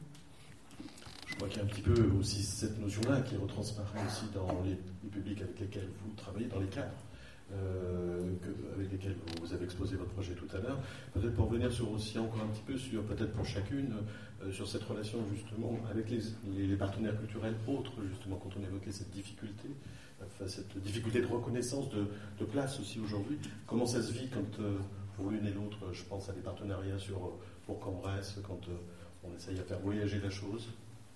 S2: Je crois qu'il y a un petit peu aussi cette notion-là qui retransparaît aussi dans les, les publics avec lesquels vous travaillez, dans les cadres euh, que, avec lesquels vous, vous avez exposé votre projet tout à l'heure. Peut-être pour revenir sur aussi encore un petit peu sur, peut-être pour chacune, euh, sur cette relation justement avec les, les, les partenaires culturels autres, justement, quand on évoquait cette difficulté, enfin, cette difficulté de reconnaissance de, de place aussi aujourd'hui. Comment ça se vit quand, euh, pour l'une et l'autre, je pense à des partenariats sur Bourg-en-Bresse, quand euh, on essaye à faire voyager la chose?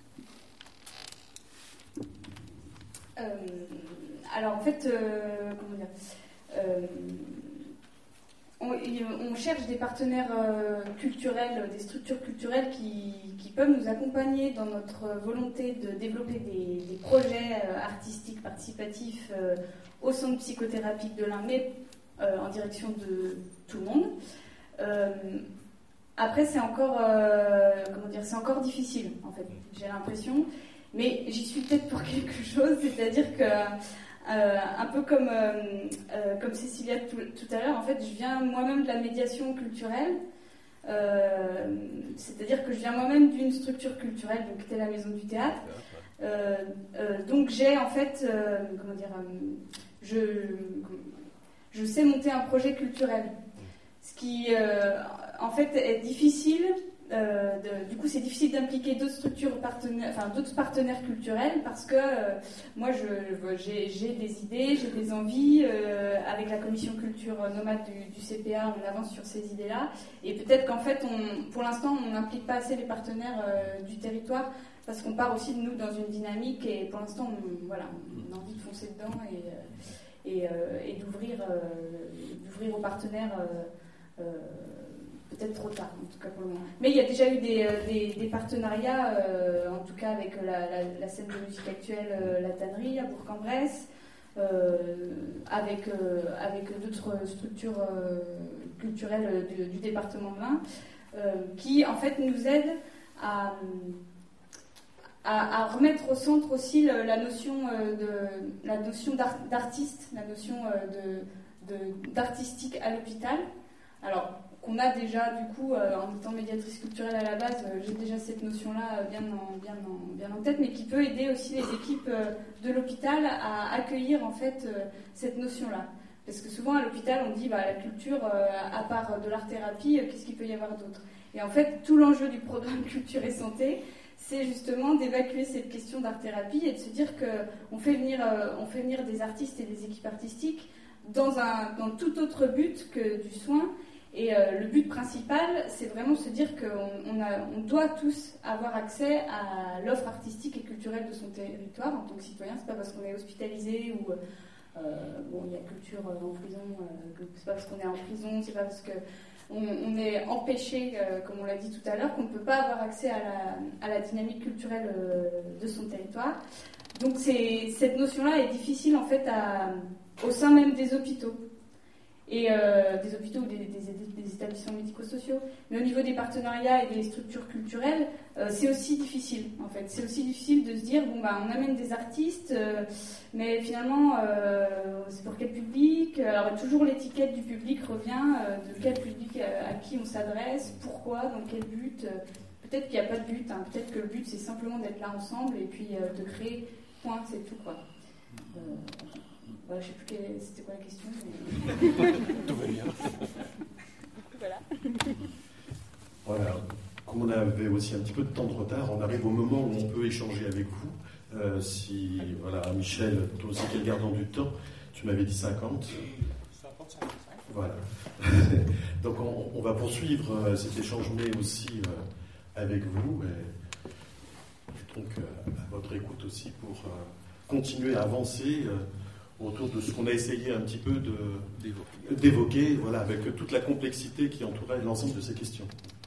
S5: Euh, alors en fait, euh, comment dire, euh, on, on cherche des partenaires euh, culturels, des structures culturelles qui, qui peuvent nous accompagner dans notre volonté de développer des, des projets euh, artistiques participatifs euh, au centre psychothérapique de l'Ain, mais euh, en direction de tout le monde. Euh, après, c'est encore, euh, comment dire, c'est encore difficile en fait. J'ai l'impression. Mais j'y suis peut-être pour quelque chose, c'est-à-dire que, euh, un peu comme, euh, euh, comme Cécilia tout, tout à l'heure, en fait, je viens moi-même de la médiation culturelle, euh, c'est-à-dire que je viens moi-même d'une structure culturelle, donc qui était la Maison du Théâtre. Euh, euh, donc j'ai, en fait, euh, comment dire, euh, je, je sais monter un projet culturel, ce qui, euh, en fait, est difficile. Euh, de, du coup, c'est difficile d'impliquer d'autres structures partenaires, enfin d'autres partenaires culturels parce que euh, moi, je, j'ai, j'ai des idées, j'ai des envies. Euh, avec la commission culture nomade du, du C P A, on avance sur ces idées-là. Et peut-être qu'en fait, on, pour l'instant, on n'implique pas assez les partenaires euh, du territoire parce qu'on part aussi de nous dans une dynamique et pour l'instant, on, voilà, on a envie de foncer dedans et, et, euh, et d'ouvrir, euh, d'ouvrir aux partenaires euh, euh, peut-être trop tard, en tout cas pour le moment. Mais il y a déjà eu des, des, des partenariats, euh, en tout cas avec la, la, la scène de musique actuelle, euh, la Tannerie à Bourg-en-Bresse, euh, avec, euh, avec d'autres structures euh, culturelles du, du département de l'Ain, euh, qui en fait nous aident à, à, à remettre au centre aussi le, la notion de la notion d'art, d'artiste, la notion de, de, d'artistique à l'hôpital. Alors qu'on a déjà du coup euh, en étant médiatrice culturelle à la base, euh, j'ai déjà cette notion-là euh, bien, en, bien, en, bien en tête, mais qui peut aider aussi les équipes euh, de l'hôpital à accueillir en fait euh, cette notion-là. Parce que souvent à l'hôpital on dit bah, la culture, euh, à part de l'art-thérapie, euh, qu'est-ce qu'il peut y avoir d'autre ? Et en fait tout l'enjeu du programme Culture et Santé, c'est justement d'évacuer cette question d'art-thérapie et de se dire qu'on fait venir, euh, on fait venir des artistes et des équipes artistiques dans, un, dans tout autre but que du soin. Et euh, le but principal, c'est vraiment se dire qu'on on a, on doit tous avoir accès à l'offre artistique et culturelle de son territoire en tant que citoyen. C'est pas parce qu'on est hospitalisé ou euh, bon, il y a culture en prison, euh, c'est pas parce qu'on est en prison, c'est pas parce qu'on on est empêché, euh, comme on l'a dit tout à l'heure, qu'on ne peut pas avoir accès à la, à la dynamique culturelle euh, de son territoire. Donc c'est, cette notion-là est difficile en fait à, au sein même des hôpitaux. Et euh, des hôpitaux ou des, des, des établissements médico-sociaux. Mais au niveau des partenariats et des structures culturelles, euh, c'est aussi difficile, en fait. C'est aussi difficile de se dire, bon, bah, on amène des artistes, euh, mais finalement, euh, c'est pour quel public ? Alors, toujours l'étiquette du public revient, euh, de quel public, euh, à qui on s'adresse, pourquoi, dans quel but. Euh, peut-être qu'il n'y a pas de but, hein. Peut-être que le but, c'est simplement d'être là ensemble et puis euh, de créer, point, c'est tout, quoi. Euh, Voilà, je ne sais plus quelle, c'était quoi la question. Mais...
S3: Tout va bien.
S5: Voilà.
S2: Voilà. Comme on avait aussi un petit peu de temps de retard, on arrive au moment où on peut échanger avec vous. Euh, si, voilà, Michel, toi aussi qui es le gardant du temps, tu m'avais dit cinquante.
S7: cinquante, cinquante-cinq.
S2: Voilà. Donc on, on va poursuivre euh, cet échange, mais aussi euh, avec vous. Et, donc euh, à votre écoute aussi pour euh, continuer à avancer. Euh, autour de ce qu'on a essayé un petit peu de, d'évoquer. d'évoquer, voilà, avec toute la complexité qui entourait l'ensemble de ces questions.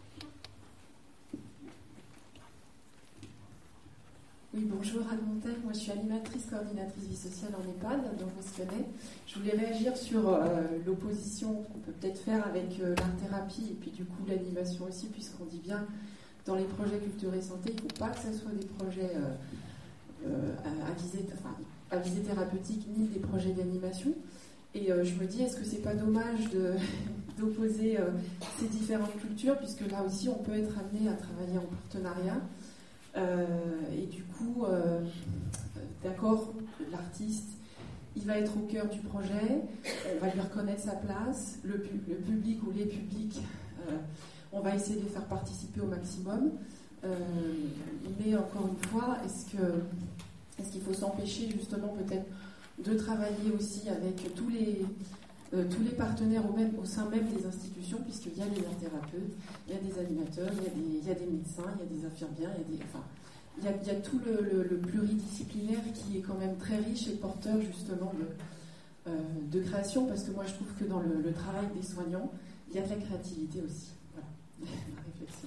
S8: Oui, bonjour Anne Montaigne, moi je suis animatrice, coordinatrice vie sociale en EHPAD, donc on se connaît. Je voulais réagir sur euh, l'opposition qu'on peut peut-être faire avec euh, l'art-thérapie et puis du coup l'animation aussi, puisqu'on dit bien dans les projets culture et santé, il ne faut pas que ce soit des projets euh, euh, à, à visée, enfin, à visée thérapeutique ni des projets d'animation. Et euh, je me dis, est-ce que c'est pas dommage de, d'opposer euh, ces différentes cultures, puisque là aussi on peut être amené à travailler en partenariat. Euh, et du coup, euh, d'accord, l'artiste, il va être au cœur du projet, on va lui reconnaître sa place, le, pu- le public ou les publics, euh, on va essayer de les faire participer au maximum. Euh, mais encore une fois, est-ce que est-ce qu'il faut s'empêcher justement peut-être de travailler aussi avec tous les, euh, tous les partenaires au, même, au sein même des institutions, puisqu'il y a des thérapeutes, il y a des animateurs, il y a des, il y a des médecins, il y a des infirmières, il y a, des, enfin, il y a, il y a tout le, le, le pluridisciplinaire qui est quand même très riche et porteur justement de, euh, de création, parce que moi je trouve que dans le, le travail des soignants, il y a de la créativité aussi. Voilà, ma réflexion.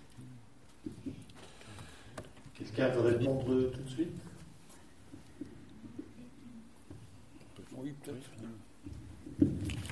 S1: Quelqu'un veut répondre tout de suite ?
S3: Oui, peut-être.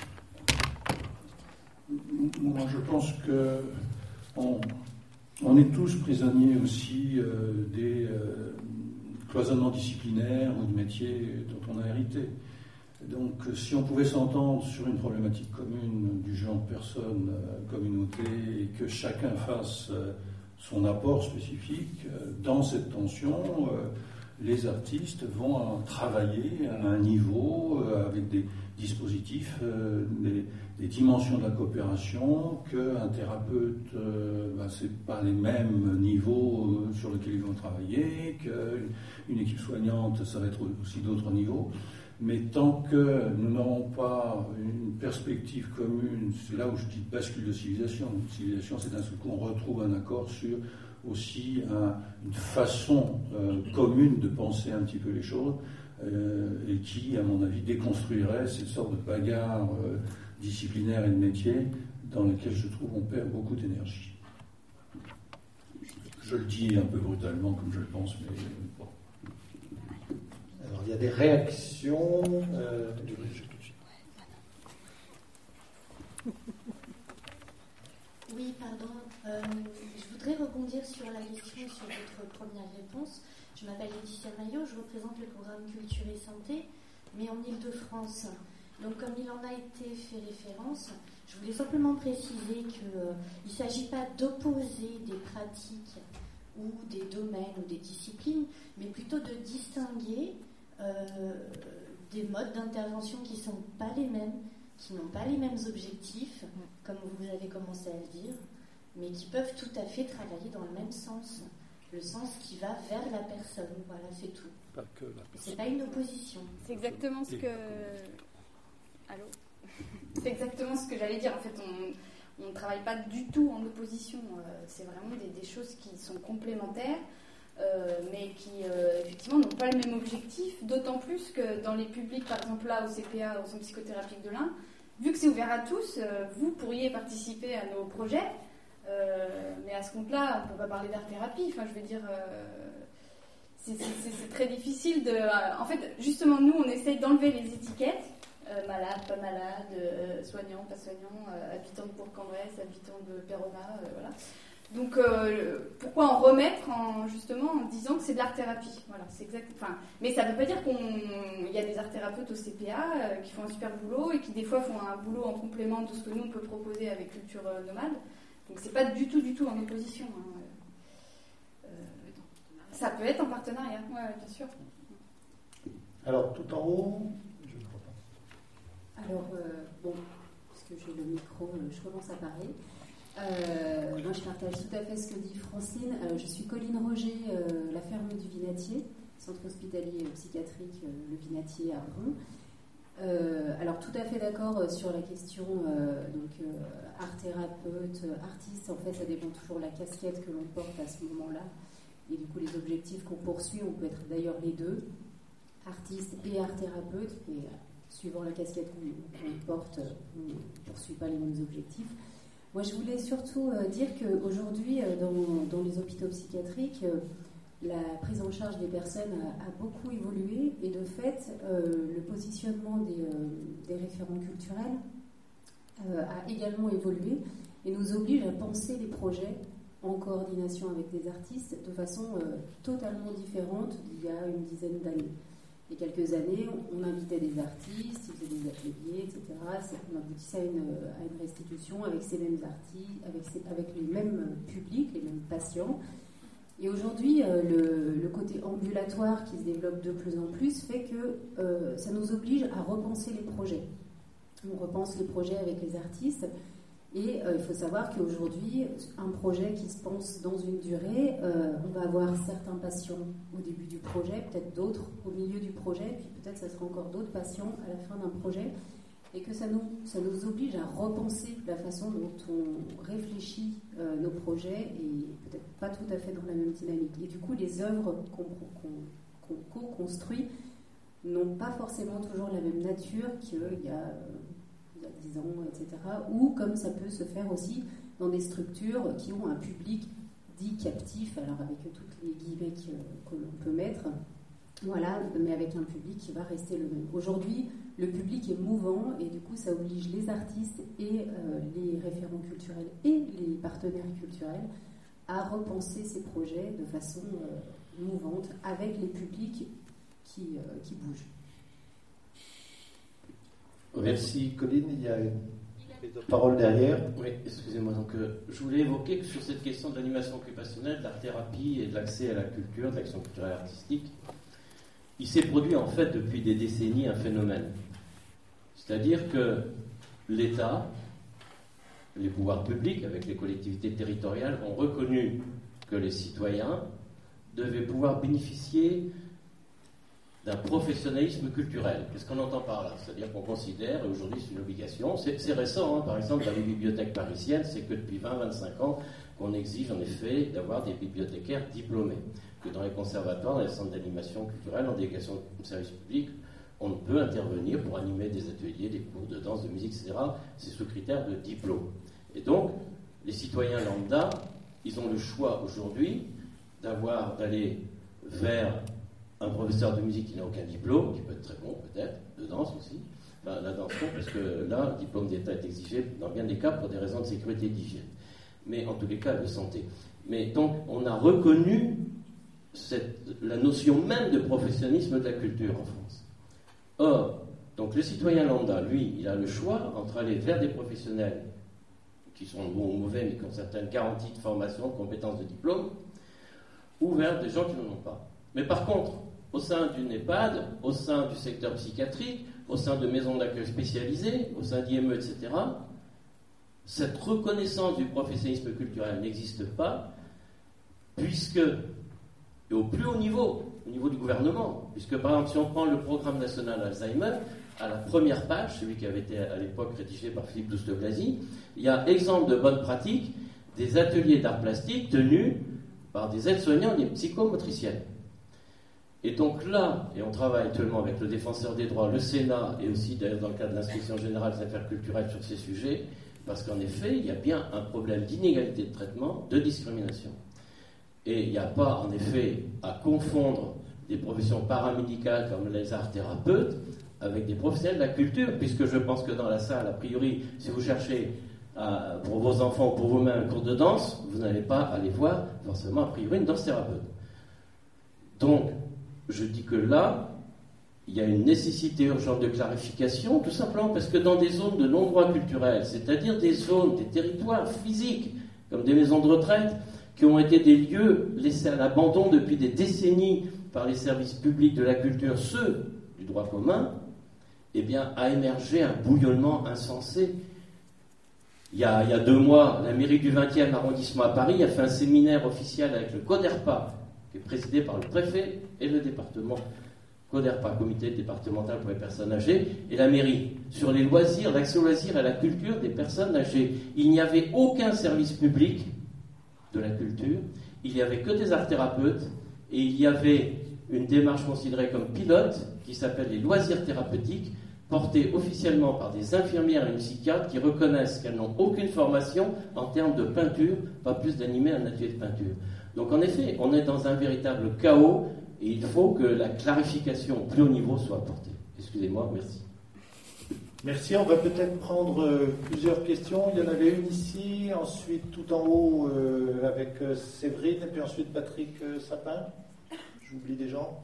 S3: Moi, je pense que on, on est tous prisonniers aussi euh, des euh, cloisonnements disciplinaires ou de métiers dont on a hérité. Donc, si on pouvait s'entendre sur une problématique commune du genre personne, euh, communauté, et que chacun fasse euh, son apport spécifique, euh, dans cette tension, euh, les artistes vont travailler à un niveau euh, avec des dispositifs, euh, des, des dimensions de la coopération qu'un thérapeute, euh, ben, c'est pas les mêmes niveaux euh, sur lesquels ils vont travailler, qu'une équipe soignante, ça va être aussi d'autres niveaux. Mais tant que nous n'aurons pas une perspective commune, c'est là où je dis bascule de civilisation. Une civilisation, c'est d'un seul coup on retrouve un accord sur aussi un, une façon euh, commune de penser un petit peu les choses, euh, et qui, à mon avis, déconstruirait cette sorte de bagarre euh, disciplinaire et de métier dans laquelle je trouve on perd beaucoup d'énergie. Je le dis un peu brutalement comme je le pense, mais bon.
S1: Alors, il y a des réactions. Euh,
S9: Oui, pardon. Euh, je voudrais rebondir sur la question et sur votre première réponse. Je m'appelle Laetitia Maillot, je représente le programme Culture et Santé, mais en Ile-de-France. Donc, comme il en a été fait référence, je voulais simplement préciser qu'il euh, ne s'agit pas d'opposer des pratiques ou des domaines ou des disciplines, mais plutôt de distinguer euh, des modes d'intervention qui ne sont pas les mêmes, qui n'ont pas les mêmes objectifs, comme vous avez commencé à le dire, mais qui peuvent tout à fait travailler dans le même sens, le sens qui va vers la personne. Voilà, c'est tout.
S3: Pas que la personne.
S9: C'est pas une opposition.
S5: C'est exactement ce que... Allô ? C'est exactement ce que j'allais dire. En fait, on ne travaille pas du tout en opposition. C'est vraiment des, des choses qui sont complémentaires, euh, mais qui, euh, effectivement, n'ont pas le même objectif, d'autant plus que dans les publics, par exemple là, au C P A, au Centre psychothérapique de l'Ain, vu que c'est ouvert à tous, euh, vous pourriez participer à nos projets, euh, mais à ce compte-là, on ne peut pas parler d'art-thérapie. Enfin, je veux dire, euh, c'est, c'est, c'est très difficile de... Euh, en fait, justement, nous, on essaye d'enlever les étiquettes, euh, malade, pas malade, euh, soignant, pas soignant, euh, habitant de Bourg-en-Bresse, habitant de Péronat, euh, voilà. Donc, euh, pourquoi en remettre en, justement en disant que c'est de l'art-thérapie, voilà, c'est exact. Enfin, mais ça ne veut pas dire qu'il y a des art-thérapeutes au C P A euh, qui font un super boulot et qui des fois font un boulot en complément de ce que nous on peut proposer avec Culture euh, Nomade. Donc c'est pas du tout, du tout en opposition. Hein. Euh, ça peut être en partenariat, ouais, ouais, bien sûr.
S1: Alors tout en haut, je ne crois pas.
S10: Alors euh, bon, puisque j'ai le micro, je commence à parler. Euh, moi, je partage tout à fait ce que dit Francine. Euh, je suis Colline Roger, euh, la ferme du Vinatier, centre hospitalier euh, psychiatrique, euh, le Vinatier à Bron. Euh, alors, tout à fait d'accord sur la question euh, donc euh, art thérapeute, artiste. En fait, ça dépend toujours de la casquette que l'on porte à ce moment-là. Et du coup, les objectifs qu'on poursuit, on peut être d'ailleurs les deux, artiste et art thérapeute. Et euh, suivant la casquette qu'on, qu'on porte, on ne poursuit pas les mêmes objectifs. Moi, je voulais surtout euh, dire qu'aujourd'hui, euh, dans, dans les hôpitaux psychiatriques, euh, la prise en charge des personnes a, a beaucoup évolué et de fait, euh, le positionnement des, euh, des référents culturels euh, a également évolué et nous oblige à penser les projets en coordination avec des artistes de façon euh, totalement différente d'il y a une dizaine d'années. Il y a quelques années, on invitait des artistes, ils faisaient des ateliers, et cetera. On aboutissait à une, à une restitution avec ces mêmes artistes, avec, ces, avec les mêmes publics, les mêmes patients. Et aujourd'hui, euh, le, le côté ambulatoire qui se développe de plus en plus fait que euh, ça nous oblige à repenser les projets. On repense les projets avec les artistes. Et euh, il faut savoir qu'aujourd'hui, un projet qui se pense dans une durée, euh, on va avoir certains patients au début du projet, peut-être d'autres au milieu du projet, puis peut-être ça sera encore d'autres patients à la fin d'un projet, et que ça nous, ça nous oblige à repenser la façon dont on réfléchit euh, nos projets, et peut-être pas tout à fait dans la même dynamique. Et du coup, les œuvres qu'on, qu'on, qu'on co-construit n'ont pas forcément toujours la même nature qu'il y a... Euh, il y a dix ans, et cetera. Ou comme ça peut se faire aussi dans des structures qui ont un public dit captif, alors avec toutes les guillemets que, que l'on peut mettre, voilà, mais avec un public qui va rester le même. Aujourd'hui, le public est mouvant et du coup, ça oblige les artistes et euh, les référents culturels et les partenaires culturels à repenser ces projets de façon euh, mouvante avec les publics qui, euh, qui bougent.
S1: Merci Colline, il y a une parole derrière.
S11: Oui, excusez-moi. Donc, euh, je voulais évoquer que sur cette question de l'animation occupationnelle, de l'art-thérapie et de l'accès à la culture, de l'action culturelle et artistique, il s'est produit en fait depuis des décennies un phénomène. C'est-à-dire que l'État, les pouvoirs publics avec les collectivités territoriales ont reconnu que les citoyens devaient pouvoir bénéficier d'un professionnalisme culturel. Qu'est-ce qu'on entend par là? C'est-à-dire qu'on considère, et aujourd'hui c'est une obligation, c'est, c'est récent, hein, par exemple dans les bibliothèques parisiennes, c'est que depuis vingt à vingt-cinq ans on exige en effet d'avoir des bibliothécaires diplômés. Que dans les conservatoires, dans les centres d'animation culturelle, en délégation de service public, on ne peut intervenir pour animer des ateliers, des cours de danse, de musique, et cetera. C'est sous critère de diplôme. Et donc, les citoyens lambda, ils ont le choix aujourd'hui d'avoir, d'aller vers un professeur de musique qui n'a aucun diplôme, qui peut être très bon peut-être, de danse aussi, enfin, la danse non, parce que là, le diplôme d'État est exigé dans bien des cas pour des raisons de sécurité et d'hygiène, mais en tous les cas de santé. Mais donc, on a reconnu cette, la notion même de professionnalisme de la culture en France. Or, donc le citoyen lambda, lui, il a le choix entre aller vers des professionnels qui sont bons ou mauvais, mais qui ont certaines garanties de formation, de compétences, de diplôme, ou vers des gens qui n'en ont pas. Mais par contre, au sein d'une EHPAD, au sein du secteur psychiatrique, au sein de maisons d'accueil spécialisées, au sein d'I M E, et cetera, cette reconnaissance du professionnalisme culturel n'existe pas, puisque, et au plus haut niveau, au niveau du gouvernement, puisque par exemple, si on prend le programme national Alzheimer, à la première page, celui qui avait été à l'époque rédigé par Philippe Douste-Blazy, il y a exemple de bonnes pratiques des ateliers d'art plastique tenus par des aides-soignants et des psychomotriciennes. Et donc là, et on travaille actuellement avec le défenseur des droits, le Sénat, et aussi d'ailleurs dans le cadre de l'inspection générale des affaires culturelles sur ces sujets, parce qu'en effet, il y a bien un problème d'inégalité de traitement, de discrimination. Et il n'y a pas, en effet, à confondre des professions paramédicales comme les arts thérapeutes avec des professionnels de la culture, puisque je pense que dans la salle, a priori, si vous cherchez à, pour vos enfants ou pour vous-même un cours de danse, vous n'allez pas aller voir forcément, a priori, une danse thérapeute. Donc, je dis que là, il y a une nécessité urgente de clarification, tout simplement parce que dans des zones de non-droit culturel, c'est-à-dire des zones, des territoires physiques, comme des maisons de retraite, qui ont été des lieux laissés à l'abandon depuis des décennies par les services publics de la culture, ceux du droit commun, eh bien, a émergé un bouillonnement insensé. Il y a, il y a deux mois, la mairie du vingtième arrondissement à Paris a fait un séminaire officiel avec le CODERPA, qui est présidé par le préfet et le département. CODERPA, Comité départemental pour les personnes âgées, et la mairie, sur les loisirs, l'accès aux loisirs et à la culture des personnes âgées. Il n'y avait aucun service public de la culture, il n'y avait que des art thérapeutes, et il y avait une démarche considérée comme pilote, qui s'appelle les loisirs thérapeutiques, portée officiellement par des infirmières et des psychiatres qui reconnaissent qu'elles n'ont aucune formation en termes de peinture, pas plus d'animer un atelier de peinture. Donc en effet, on est dans un véritable chaos, et il faut que la clarification au plus haut niveau soit apportée. Excusez-moi, merci.
S1: Merci, on va peut-être prendre euh, plusieurs questions. Il y en avait une ici, ensuite tout en haut euh, avec euh, Séverine, et puis ensuite Patrick euh, Sapin. J'oublie des gens.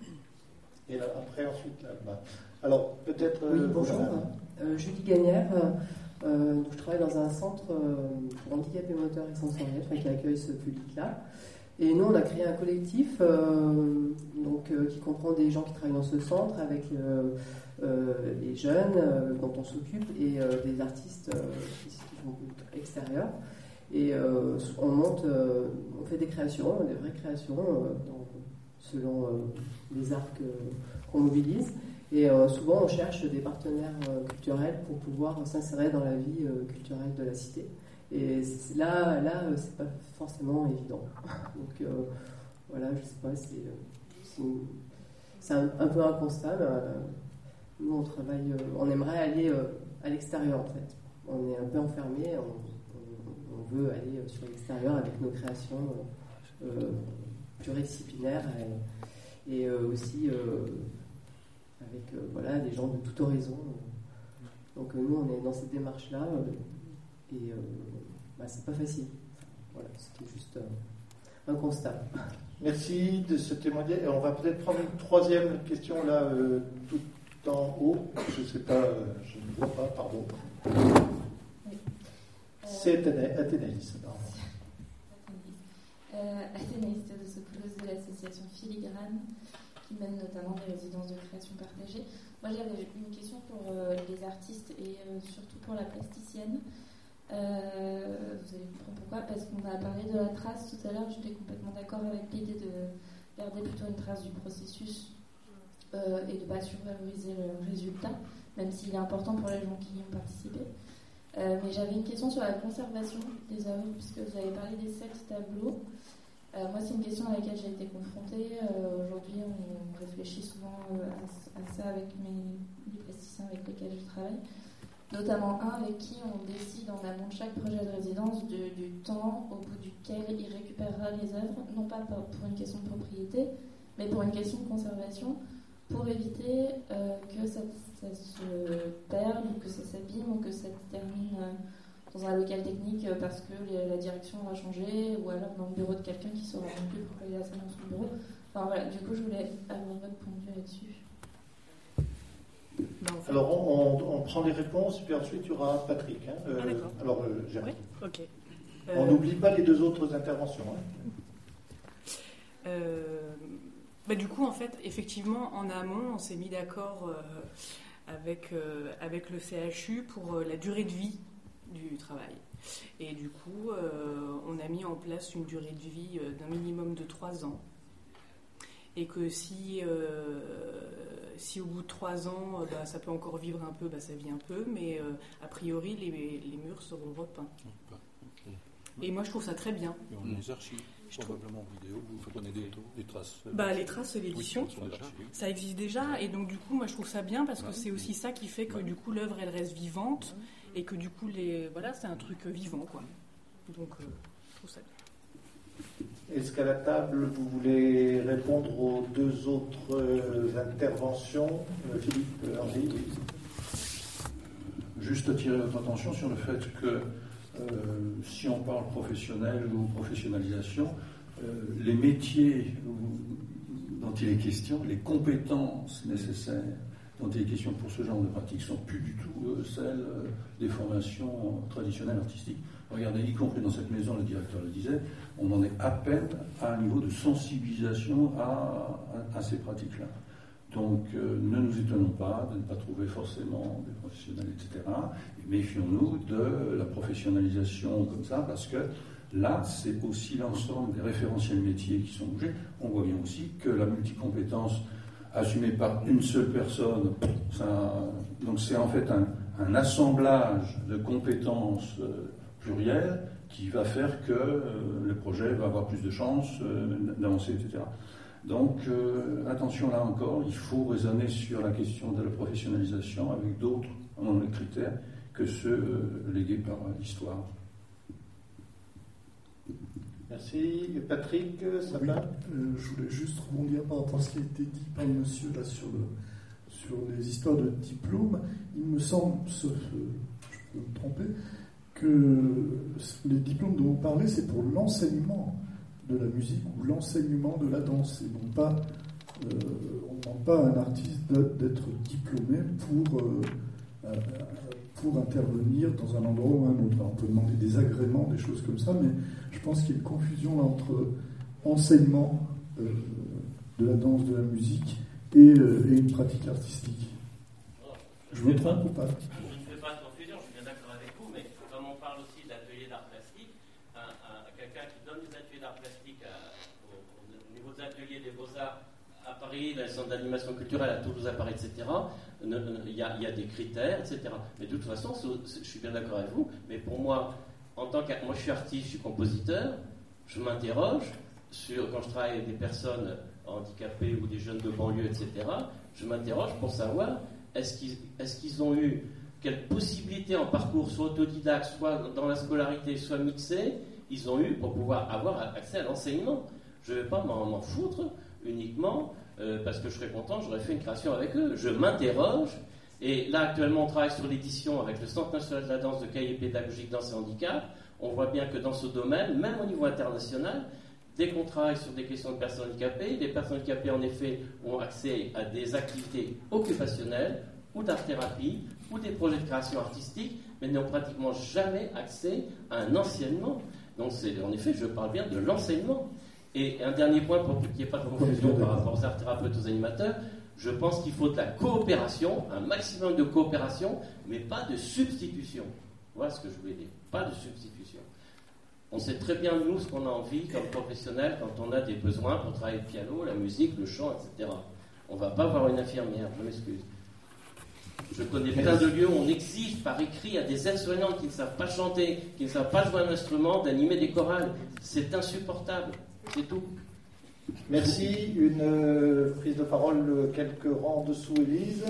S1: Et là, après, ensuite là-bas. Alors, peut-être... Euh,
S12: oui, bonjour.
S1: Voilà.
S12: Euh, Julie Gagnère. Euh, je travaille dans un centre euh, pour handicapés moteurs et sensoriels, enfin, qui accueille ce public-là. Et nous, on a créé un collectif euh, donc, euh, qui comprend des gens qui travaillent dans ce centre, avec euh, euh, les jeunes euh, dont on s'occupe, et euh, des artistes euh, qui sont extérieurs. Et euh, on monte, euh, on fait des créations, des vraies créations, euh, dans, selon euh, les arts que, qu'on mobilise. Et euh, souvent, on cherche des partenaires euh, culturels pour pouvoir s'insérer dans la vie euh, culturelle de la cité. Et là, là, c'est pas forcément évident. Donc euh, voilà, je sais pas, c'est, c'est, c'est un, un peu un constat. Euh, nous, on travaille, euh, on aimerait aller euh, à l'extérieur en fait. On est un peu enfermé, on, on, on veut aller sur l'extérieur avec nos créations euh, pluridisciplinaires et, et euh, aussi euh, avec euh, voilà, des gens de tout horizon. Donc euh, nous, on est dans cette démarche-là. Euh, Et euh, bah, c'est pas facile. Voilà, c'était juste euh, un constat.
S1: Merci de ce témoignage. On va peut-être prendre une troisième question là, euh, tout en haut. Je ne sais pas, euh, je ne vois pas, pardon.
S13: Oui. Euh,
S1: C'est Athénaïs, pardon.
S13: Euh, Athénaïs Teodosopoulos de l'association Filigrane, qui mène notamment des résidences de création partagée. Moi, j'avais une question pour euh, les artistes et euh, surtout pour la plasticienne. Euh, vous allez comprendre pourquoi, parce qu'on a parlé de la trace tout à l'heure. J'étais complètement d'accord avec l'idée de garder plutôt une trace du processus euh, et de ne pas survaloriser le résultat, même s'il est important pour les gens qui y ont participé. Euh, mais j'avais une question sur la conservation des œuvres, puisque vous avez parlé des sept tableaux. Euh, moi, c'est une question à laquelle j'ai été confrontée. Euh, aujourd'hui, on réfléchit souvent euh, à, à ça avec mes, les plasticiens avec lesquels je travaille. Notamment un avec qui on décide en amont de chaque projet de résidence du, du temps au bout duquel il récupérera les œuvres, non pas pour une question de propriété, mais pour une question de conservation, pour éviter euh, que ça, ça se perde, ou que ça s'abîme, ou que ça se termine euh, dans un local technique euh, parce que les, la direction va changer, ou alors dans le bureau de quelqu'un qui saura non plus pourquoi il a ça dans son bureau. Enfin voilà, du coup je voulais avoir votre point de vue là-dessus.
S1: Alors on, on, on prend les réponses, puis ensuite il y aura Patrick. Hein. Euh,
S4: ah, d'accord.
S1: Alors euh, Gérard.
S4: Oui, ok. Euh...
S1: On n'oublie pas les deux autres interventions. Hein.
S4: Euh... Bah, du coup, en fait, effectivement, en amont, on s'est mis d'accord euh, avec, euh, avec le C H U pour euh, la durée de vie du travail. Et du coup, euh, on a mis en place une durée de vie euh, d'un minimum de trois ans. Et que si, euh, si au bout de trois ans, euh, bah, ça peut encore vivre un peu, bah, ça vit un peu, mais euh, a priori, les, les murs seront repeints. Et moi, je trouve ça très bien.
S14: Et on les archive, probablement en vidéo, vous prenez des, des traces.
S4: Bah, les traces de l'édition, oui, ça existe déjà. Et donc, du coup, moi, je trouve ça bien parce que ouais. c'est aussi ça qui fait que, ouais. du coup, l'œuvre, elle reste vivante. Ouais. Et que, du coup, les, voilà, c'est un truc vivant, quoi. Donc, euh, je trouve ça bien.
S1: Est-ce qu'à la table, vous voulez répondre aux deux autres euh, interventions, euh, Philippe, euh, Henri?
S3: Juste attirer votre attention sur le fait que Euh, si on parle professionnel ou professionnalisation, euh, les métiers dont il est question, les compétences nécessaires dont il est question pour ce genre de pratique sont plus du tout euh, celles euh, des formations traditionnelles artistiques. Regardez, y compris dans cette maison, le directeur le disait, on en est à peine à un niveau de sensibilisation à, à, à ces pratiques-là. Donc, euh, ne nous étonnons pas de ne pas trouver forcément des professionnels, et cetera. Et méfions-nous de la professionnalisation comme ça, parce que là, c'est aussi l'ensemble des référentiels métiers qui sont bougés. On voit bien aussi que la multicompétence assumée par une seule personne, ça, donc c'est en fait un, un assemblage de compétences euh, plurielles qui va faire que euh, le projet va avoir plus de chances euh, d'avancer, et cetera. Donc, euh, attention là encore, il faut raisonner sur la question de la professionnalisation avec d'autres critères que ceux euh, légués par l'histoire.
S1: Merci. Patrick, ça
S15: oui, va euh, Je voulais juste rebondir par rapport à ce qui a été dit par le monsieur là, sur, le, sur les histoires de diplômes. Il me semble, sauf je peux me tromper, que les diplômes dont vous parlez, c'est pour l'enseignement de la musique ou l'enseignement de la danse. Et non pas, euh, on ne demande pas à un artiste d'être diplômé pour, euh, pour intervenir dans un endroit ou un autre. Alors, on peut demander des agréments, des choses comme ça, mais je pense qu'il y a une confusion là, entre enseignement euh, de la danse, de la musique et, euh, et une pratique artistique. Je me trompe ou pas ?
S11: Le centre d'animation culturelle à Toulouse, à Paris, et cetera. Il y, y a des critères, et cetera. Mais de toute façon, je suis bien d'accord avec vous, mais pour moi, en tant que moi je suis artiste, je suis compositeur, je m'interroge sur, quand je travaille avec des personnes handicapées ou des jeunes de banlieue, et cetera, je m'interroge pour savoir est-ce qu'ils, est-ce qu'ils ont eu quelle possibilité en parcours, soit autodidacte, soit dans la scolarité, soit mixée, ils ont eu pour pouvoir avoir accès à l'enseignement. Je ne vais pas m'en, m'en foutre uniquement euh, parce que je serais content, j'aurais fait une création avec eux. Je m'interroge, et là actuellement on travaille sur l'édition avec le Centre national de la danse de cahiers pédagogiques danse et handicap. On voit bien que dans ce domaine, même au niveau international, dès qu'on travaille sur des questions de personnes handicapées, les personnes handicapées en effet ont accès à des activités occupationnelles ou d'art-thérapie ou des projets de création artistique, mais n'ont pratiquement jamais accès à un enseignement. Donc c'est, en effet, je parle bien de l'enseignement. Et un dernier point pour qu'il n'y ait pas de confusion par rapport aux art-thérapeutes, aux animateurs, je pense qu'il faut de la coopération, un maximum de coopération, mais pas de substitution. Voilà ce que je voulais dire, pas de substitution. On sait très bien, nous, ce qu'on a envie comme professionnels quand on a des besoins pour travailler le piano, la musique, le chant, et cetera. On ne va pas voir une infirmière, je m'excuse. Je connais plein de lieux où on exige par écrit à des aides-soignantes qui ne savent pas chanter, qui ne savent pas jouer un instrument, d'animer des chorales. C'est insupportable. C'est tout.
S1: Merci. Une euh, prise de parole quelques rangs dessous, Élise.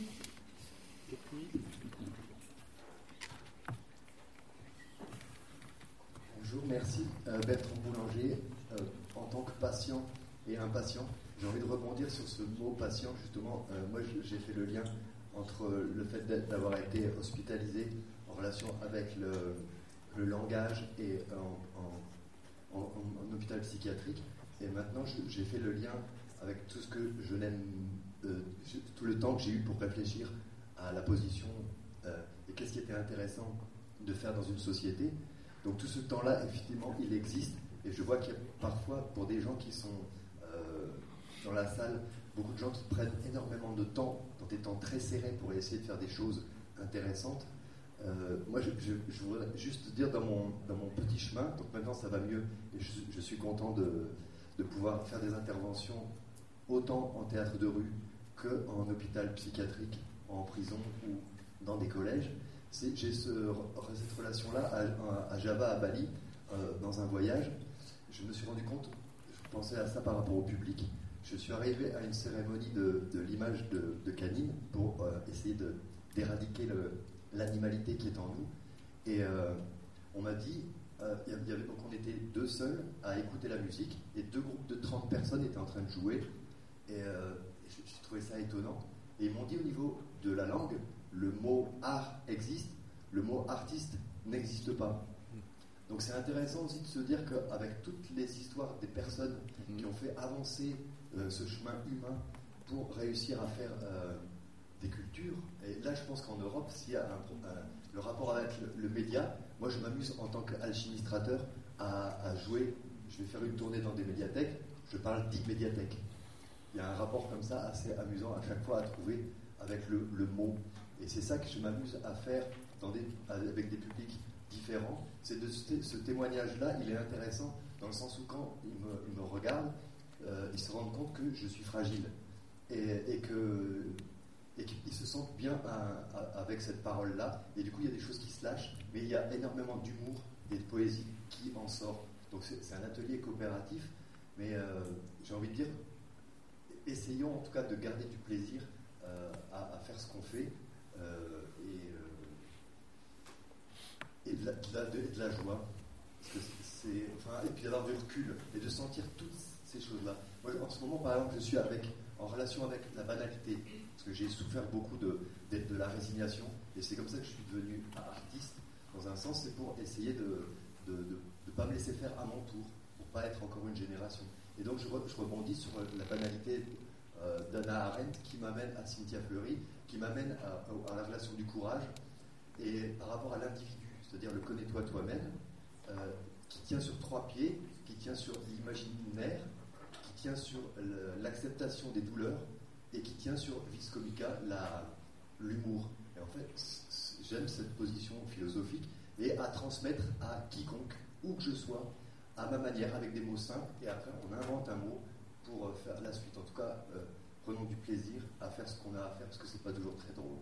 S16: Bonjour, merci. Euh, Bertrand Boulanger, euh, en tant que patient et impatient, j'ai envie de rebondir sur ce mot patient, justement. Euh, moi, j'ai fait le lien entre le fait d'avoir été hospitalisé en relation avec le, le langage et en, en, en, en hôpital psychiatrique. Et maintenant, j'ai fait le lien avec tout ce que je n'aime, euh, tout le temps que j'ai eu pour réfléchir à la position euh, et qu'est-ce qui était intéressant de faire dans une société. Donc tout ce temps-là, effectivement, il existe. Et je vois qu'il y a parfois, pour des gens qui sont euh, dans la salle, beaucoup de gens qui prennent énormément de temps, dans des temps très serrés, pour essayer de faire des choses intéressantes. Euh, moi, je, je, je voudrais juste dire dans mon, dans mon petit chemin, donc maintenant ça va mieux, et je, je suis content de, de pouvoir faire des interventions autant en théâtre de rue qu'en hôpital psychiatrique, en prison ou dans des collèges. J'ai ce, cette relation-là à, à Java, à Bali, euh, dans un voyage. Je me suis rendu compte, je pensais à ça par rapport au public. Je suis arrivé à une cérémonie de, de l'image de, de Canine pour euh, essayer d'éradiquer l'animalité qui est en nous. Et euh, on m'a dit, euh, y avait, donc on était deux seuls à écouter la musique, et deux groupes de trente personnes étaient en train de jouer. Et euh, j'ai trouvé ça étonnant. Et ils m'ont dit, au niveau de la langue, le mot art existe, le mot artiste n'existe pas. Donc c'est intéressant aussi de se dire qu'avec toutes les histoires des personnes qui ont fait avancer euh, ce chemin humain pour réussir à faire euh, des cultures, et là je pense qu'en Europe, s'il y a un, un, le rapport avec le, le média, moi je m'amuse en tant qu'alchimistrateur à, à jouer, je vais faire une tournée dans des médiathèques, je parle d'e-médiathèque. Il y a un rapport comme ça assez amusant à chaque fois à trouver avec le, le mot. Et c'est ça que je m'amuse à faire dans des, avec des publics différents. C'est de ce, ce témoignage-là, il est intéressant dans le sens où quand ils me, ils me regardent, euh, ils se rendent compte que je suis fragile et, et que et qu'ils se sentent bien à, à, avec cette parole-là. Et du coup, il y a des choses qui se lâchent, mais il y a énormément d'humour et de poésie qui en sort. Donc c'est un atelier coopératif, mais euh, j'ai envie de dire, essayons en tout cas de garder du plaisir euh, à, à faire ce qu'on fait. Euh, et, euh, et, de la, de, la, de, de la joie, parce que c'est, enfin, et puis d'avoir du recul et de sentir toutes ces choses-là. Moi, en ce moment, par exemple, je suis avec, en relation avec la banalité, parce que j'ai souffert beaucoup de, de, de la résignation, et c'est comme ça que je suis devenu artiste. Dans un sens, c'est pour essayer de ne de, de, de pas me laisser faire à mon tour, pour pas être encore une génération. Et donc, je, re, je rebondis sur la banalité euh, d'Anna Arendt, qui m'amène à Cynthia Fleury, qui m'amène à, à la relation du courage et par rapport à l'individu, c'est-à-dire le connais-toi toi-même, euh, qui tient sur trois pieds, qui tient sur l'imaginaire, qui tient sur l'acceptation des douleurs et qui tient sur vis comica, l'humour. Et en fait, j'aime cette position philosophique et à transmettre à quiconque, où que je sois, à ma manière, avec des mots simples, et après on invente un mot pour faire la suite. En tout cas, euh, prenons du plaisir à faire ce qu'on a à faire, parce que c'est pas toujours très drôle.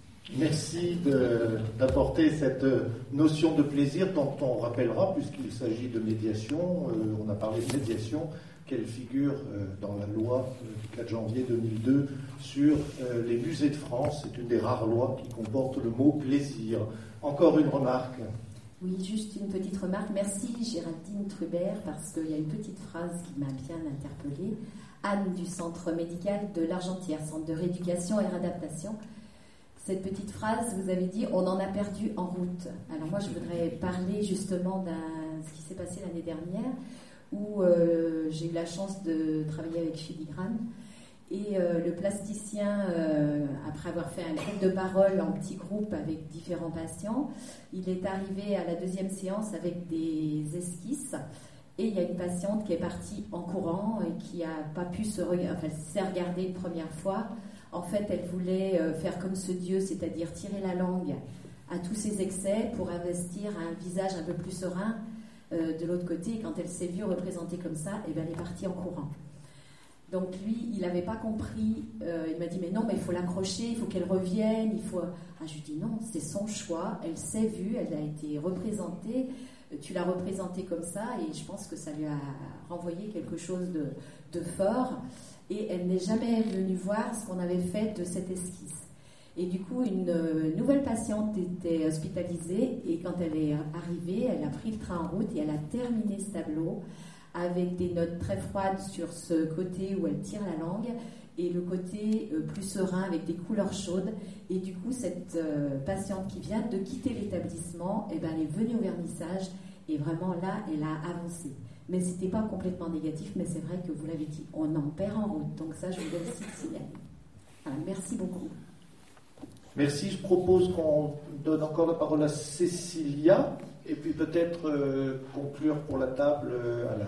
S1: Merci d'apporter cette notion de plaisir dont on rappellera, puisqu'il s'agit de médiation. Euh, on a parlé de médiation, qu'elle figure euh, dans la loi euh, du quatre janvier deux mille deux sur euh, les musées de France. C'est une des rares lois qui comporte le mot plaisir. Encore une remarque.
S17: Oui, juste une petite remarque. Merci Géraldine Trubert, parce qu'il y a une petite phrase qui m'a bien interpellée. Anne du Centre médical de l'Argentière, Centre de rééducation et réadaptation. Cette petite phrase, vous avez dit, on en a perdu en route. Alors moi, je voudrais parler justement de ce qui s'est passé l'année dernière, où euh, j'ai eu la chance de travailler avec Filigrane. Et euh, le plasticien, euh, après avoir fait un groupe de parole en petits groupes avec différents patients, il est arrivé à la deuxième séance avec des esquisses. Et il y a une patiente qui est partie en courant et qui n'a pas pu se regarder, enfin, elle s'est regardée une première fois. En fait, elle voulait faire comme ce Dieu, c'est-à-dire tirer la langue à tous ses excès pour investir un visage un peu plus serein euh, de l'autre côté. Et quand elle s'est vue représentée comme ça, eh bien, elle est partie en courant. Donc lui, il n'avait pas compris. Euh, il m'a dit, mais non, mais il faut l'accrocher, il faut qu'elle revienne. Il faut... Ah, je lui dis, non, c'est son choix. Elle s'est vue, elle a été représentée. Tu l'as représentée comme ça et je pense que ça lui a renvoyé quelque chose de, de fort. Et elle n'est jamais venue voir ce qu'on avait fait de cette esquisse. Et du coup, une nouvelle patiente était hospitalisée et quand elle est arrivée, elle a pris le train en route et elle a terminé ce tableau avec des notes très froides sur ce côté où elle tire la langue et le côté euh, plus serein avec des couleurs chaudes. Et du coup, cette euh, patiente qui vient de quitter l'établissement, eh ben, elle est venue au vernissage et vraiment là, elle a avancé. Mais ce n'était pas complètement négatif, mais c'est vrai que vous l'avez dit, on en perd en route. Donc ça, je vous donne aussi le signal. Voilà, merci beaucoup.
S1: Merci. Je propose qu'on donne encore la parole à Cécilia et puis peut-être euh, conclure pour la table, euh, Alain.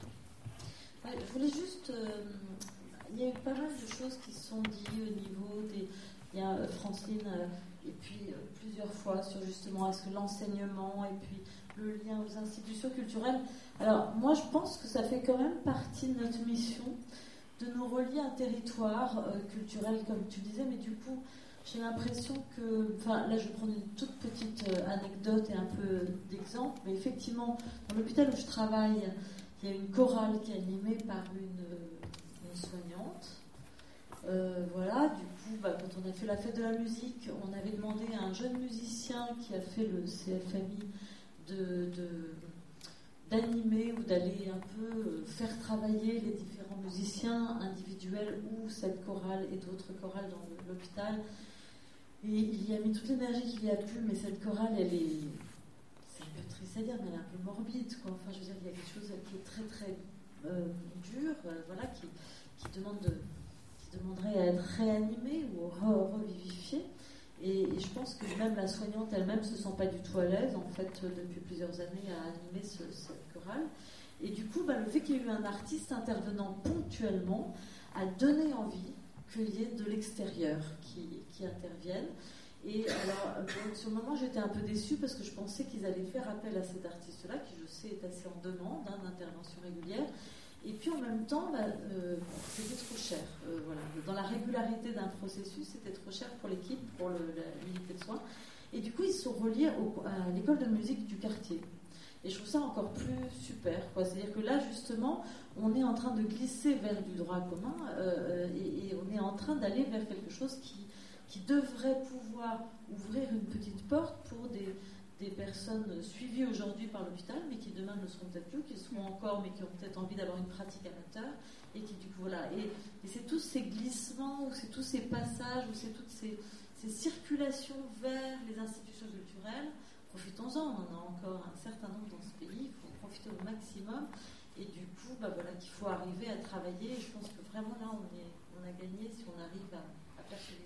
S18: Ouais, je voulais juste... Euh, il y a eu pas mal de choses qui sont dites au niveau des... Il y a euh, Francine, euh, et puis euh, plusieurs fois sur justement est-ce que l'enseignement et puis le lien aux institutions culturelles. Alors moi je pense que ça fait quand même partie de notre mission de nous relier à un territoire euh, culturel comme tu disais, mais du coup j'ai l'impression que, enfin là je vais prendre une toute petite euh, anecdote et un peu d'exemple, mais effectivement dans l'hôpital où je travaille il y a une chorale qui est animée par une, une soignante. Euh, voilà, du coup, bah, quand on a fait la fête de la musique, on avait demandé à un jeune musicien qui a fait le C F M I de, de, d'animer ou d'aller un peu faire travailler les différents musiciens individuels ou cette chorale et d'autres chorales dans l'hôpital. Et il y a mis toute l'énergie qu'il y a pu, mais cette chorale, elle est, c'est un peu triste à dire, mais elle est un peu morbide, quoi. Enfin, je veux dire, il y a quelque chose qui est très très euh, dur, euh, voilà, qui, qui demande de demanderait à être réanimée ou revivifiée. Et, et je pense que même la soignante elle-même ne se sent pas du tout à l'aise, en fait, depuis plusieurs années à animer ce, cette chorale. Et du coup, bah, le fait qu'il y ait eu un artiste intervenant ponctuellement a donné envie qu'il y ait de l'extérieur qui, qui intervienne. Et alors, bon, sur le moment, j'étais un peu déçue parce que je pensais qu'ils allaient faire appel à cet artiste-là, qui je sais est assez en demande hein, d'intervention régulière. Et puis en même temps, bah, euh, c'était trop cher. Euh, voilà. Dans la régularité d'un processus, c'était trop cher pour l'équipe, pour le, la, l'unité de soins. Et du coup, ils se sont reliés au, à l'école de musique du quartier. Et je trouve ça encore plus super, quoi. C'est-à-dire que là, justement, on est en train de glisser vers du droit commun euh, et, et on est en train d'aller vers quelque chose qui, qui devrait pouvoir ouvrir une petite porte pour des... des personnes suivies aujourd'hui par l'hôpital, mais qui demain ne seront peut-être plus, qui seront encore, mais qui ont peut-être envie d'avoir une pratique amateur, et qui du coup, voilà. Et, et c'est tous ces glissements, ou c'est tous ces passages, ou c'est toutes ces, ces circulations vers les institutions culturelles. Profitons-en, on en a encore un certain nombre dans ce pays, il faut en profiter au maximum, et du coup, bah voilà, qu'il faut arriver à travailler, et je pense que vraiment là, on, est, on a gagné si on arrive à, à percevoir.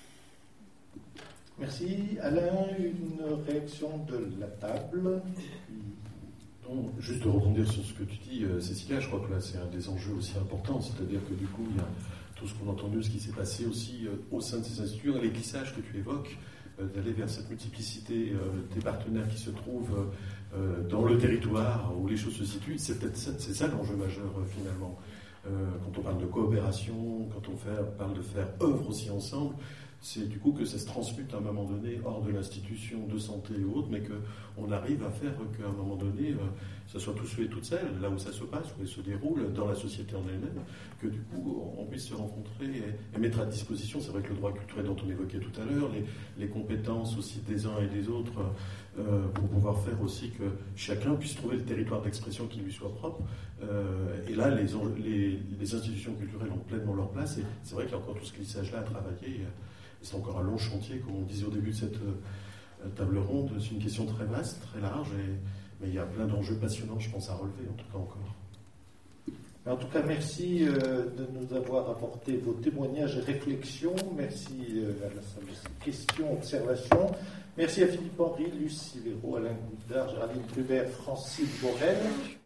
S1: Merci. Alain, une réaction de la table?
S2: Non, juste de rebondir sur ce que tu dis, euh, Cécilia, je crois que là c'est un des enjeux aussi importants, c'est-à-dire que du coup il y a tout ce qu'on a entendu, ce qui s'est passé aussi euh, au sein de ces institutions, les glissages que tu évoques, euh, d'aller vers cette multiplicité euh, des partenaires qui se trouvent euh, dans le territoire où les choses se situent, c'est peut-être ça, c'est ça l'enjeu majeur euh, finalement. Euh, quand on parle de coopération, quand on fait, parle de faire œuvre aussi ensemble, c'est du coup que ça se transmute à un moment donné hors de l'institution de santé ou autre, mais qu'on arrive à faire qu'à un moment donné, euh, ça soit tous ceux et toutes celles, là où ça se passe, où elle se déroule, dans la société en elle-même, que du coup on puisse se rencontrer et, et mettre à disposition, c'est vrai que le droit culturel dont on évoquait tout à l'heure, les, les compétences aussi des uns et des autres, euh, pour pouvoir faire aussi que chacun puisse trouver le territoire d'expression qui lui soit propre. Euh, et là, les, les, les institutions culturelles ont pleinement leur place, et c'est vrai qu'il y a encore tout ce glissage-là à travailler. C'est encore un long chantier, comme on disait au début de cette euh, table ronde. C'est une question très vaste, très large, et, mais il y a plein d'enjeux passionnants, je pense, à relever, en tout cas encore.
S1: En tout cas, merci euh, de nous avoir apporté vos témoignages et réflexions. Merci euh, à la salle de questions, observations. Merci à Philippe Henry, Lucie Véraud, Alain Goudard, Géraldine Trubert, Francine Borel.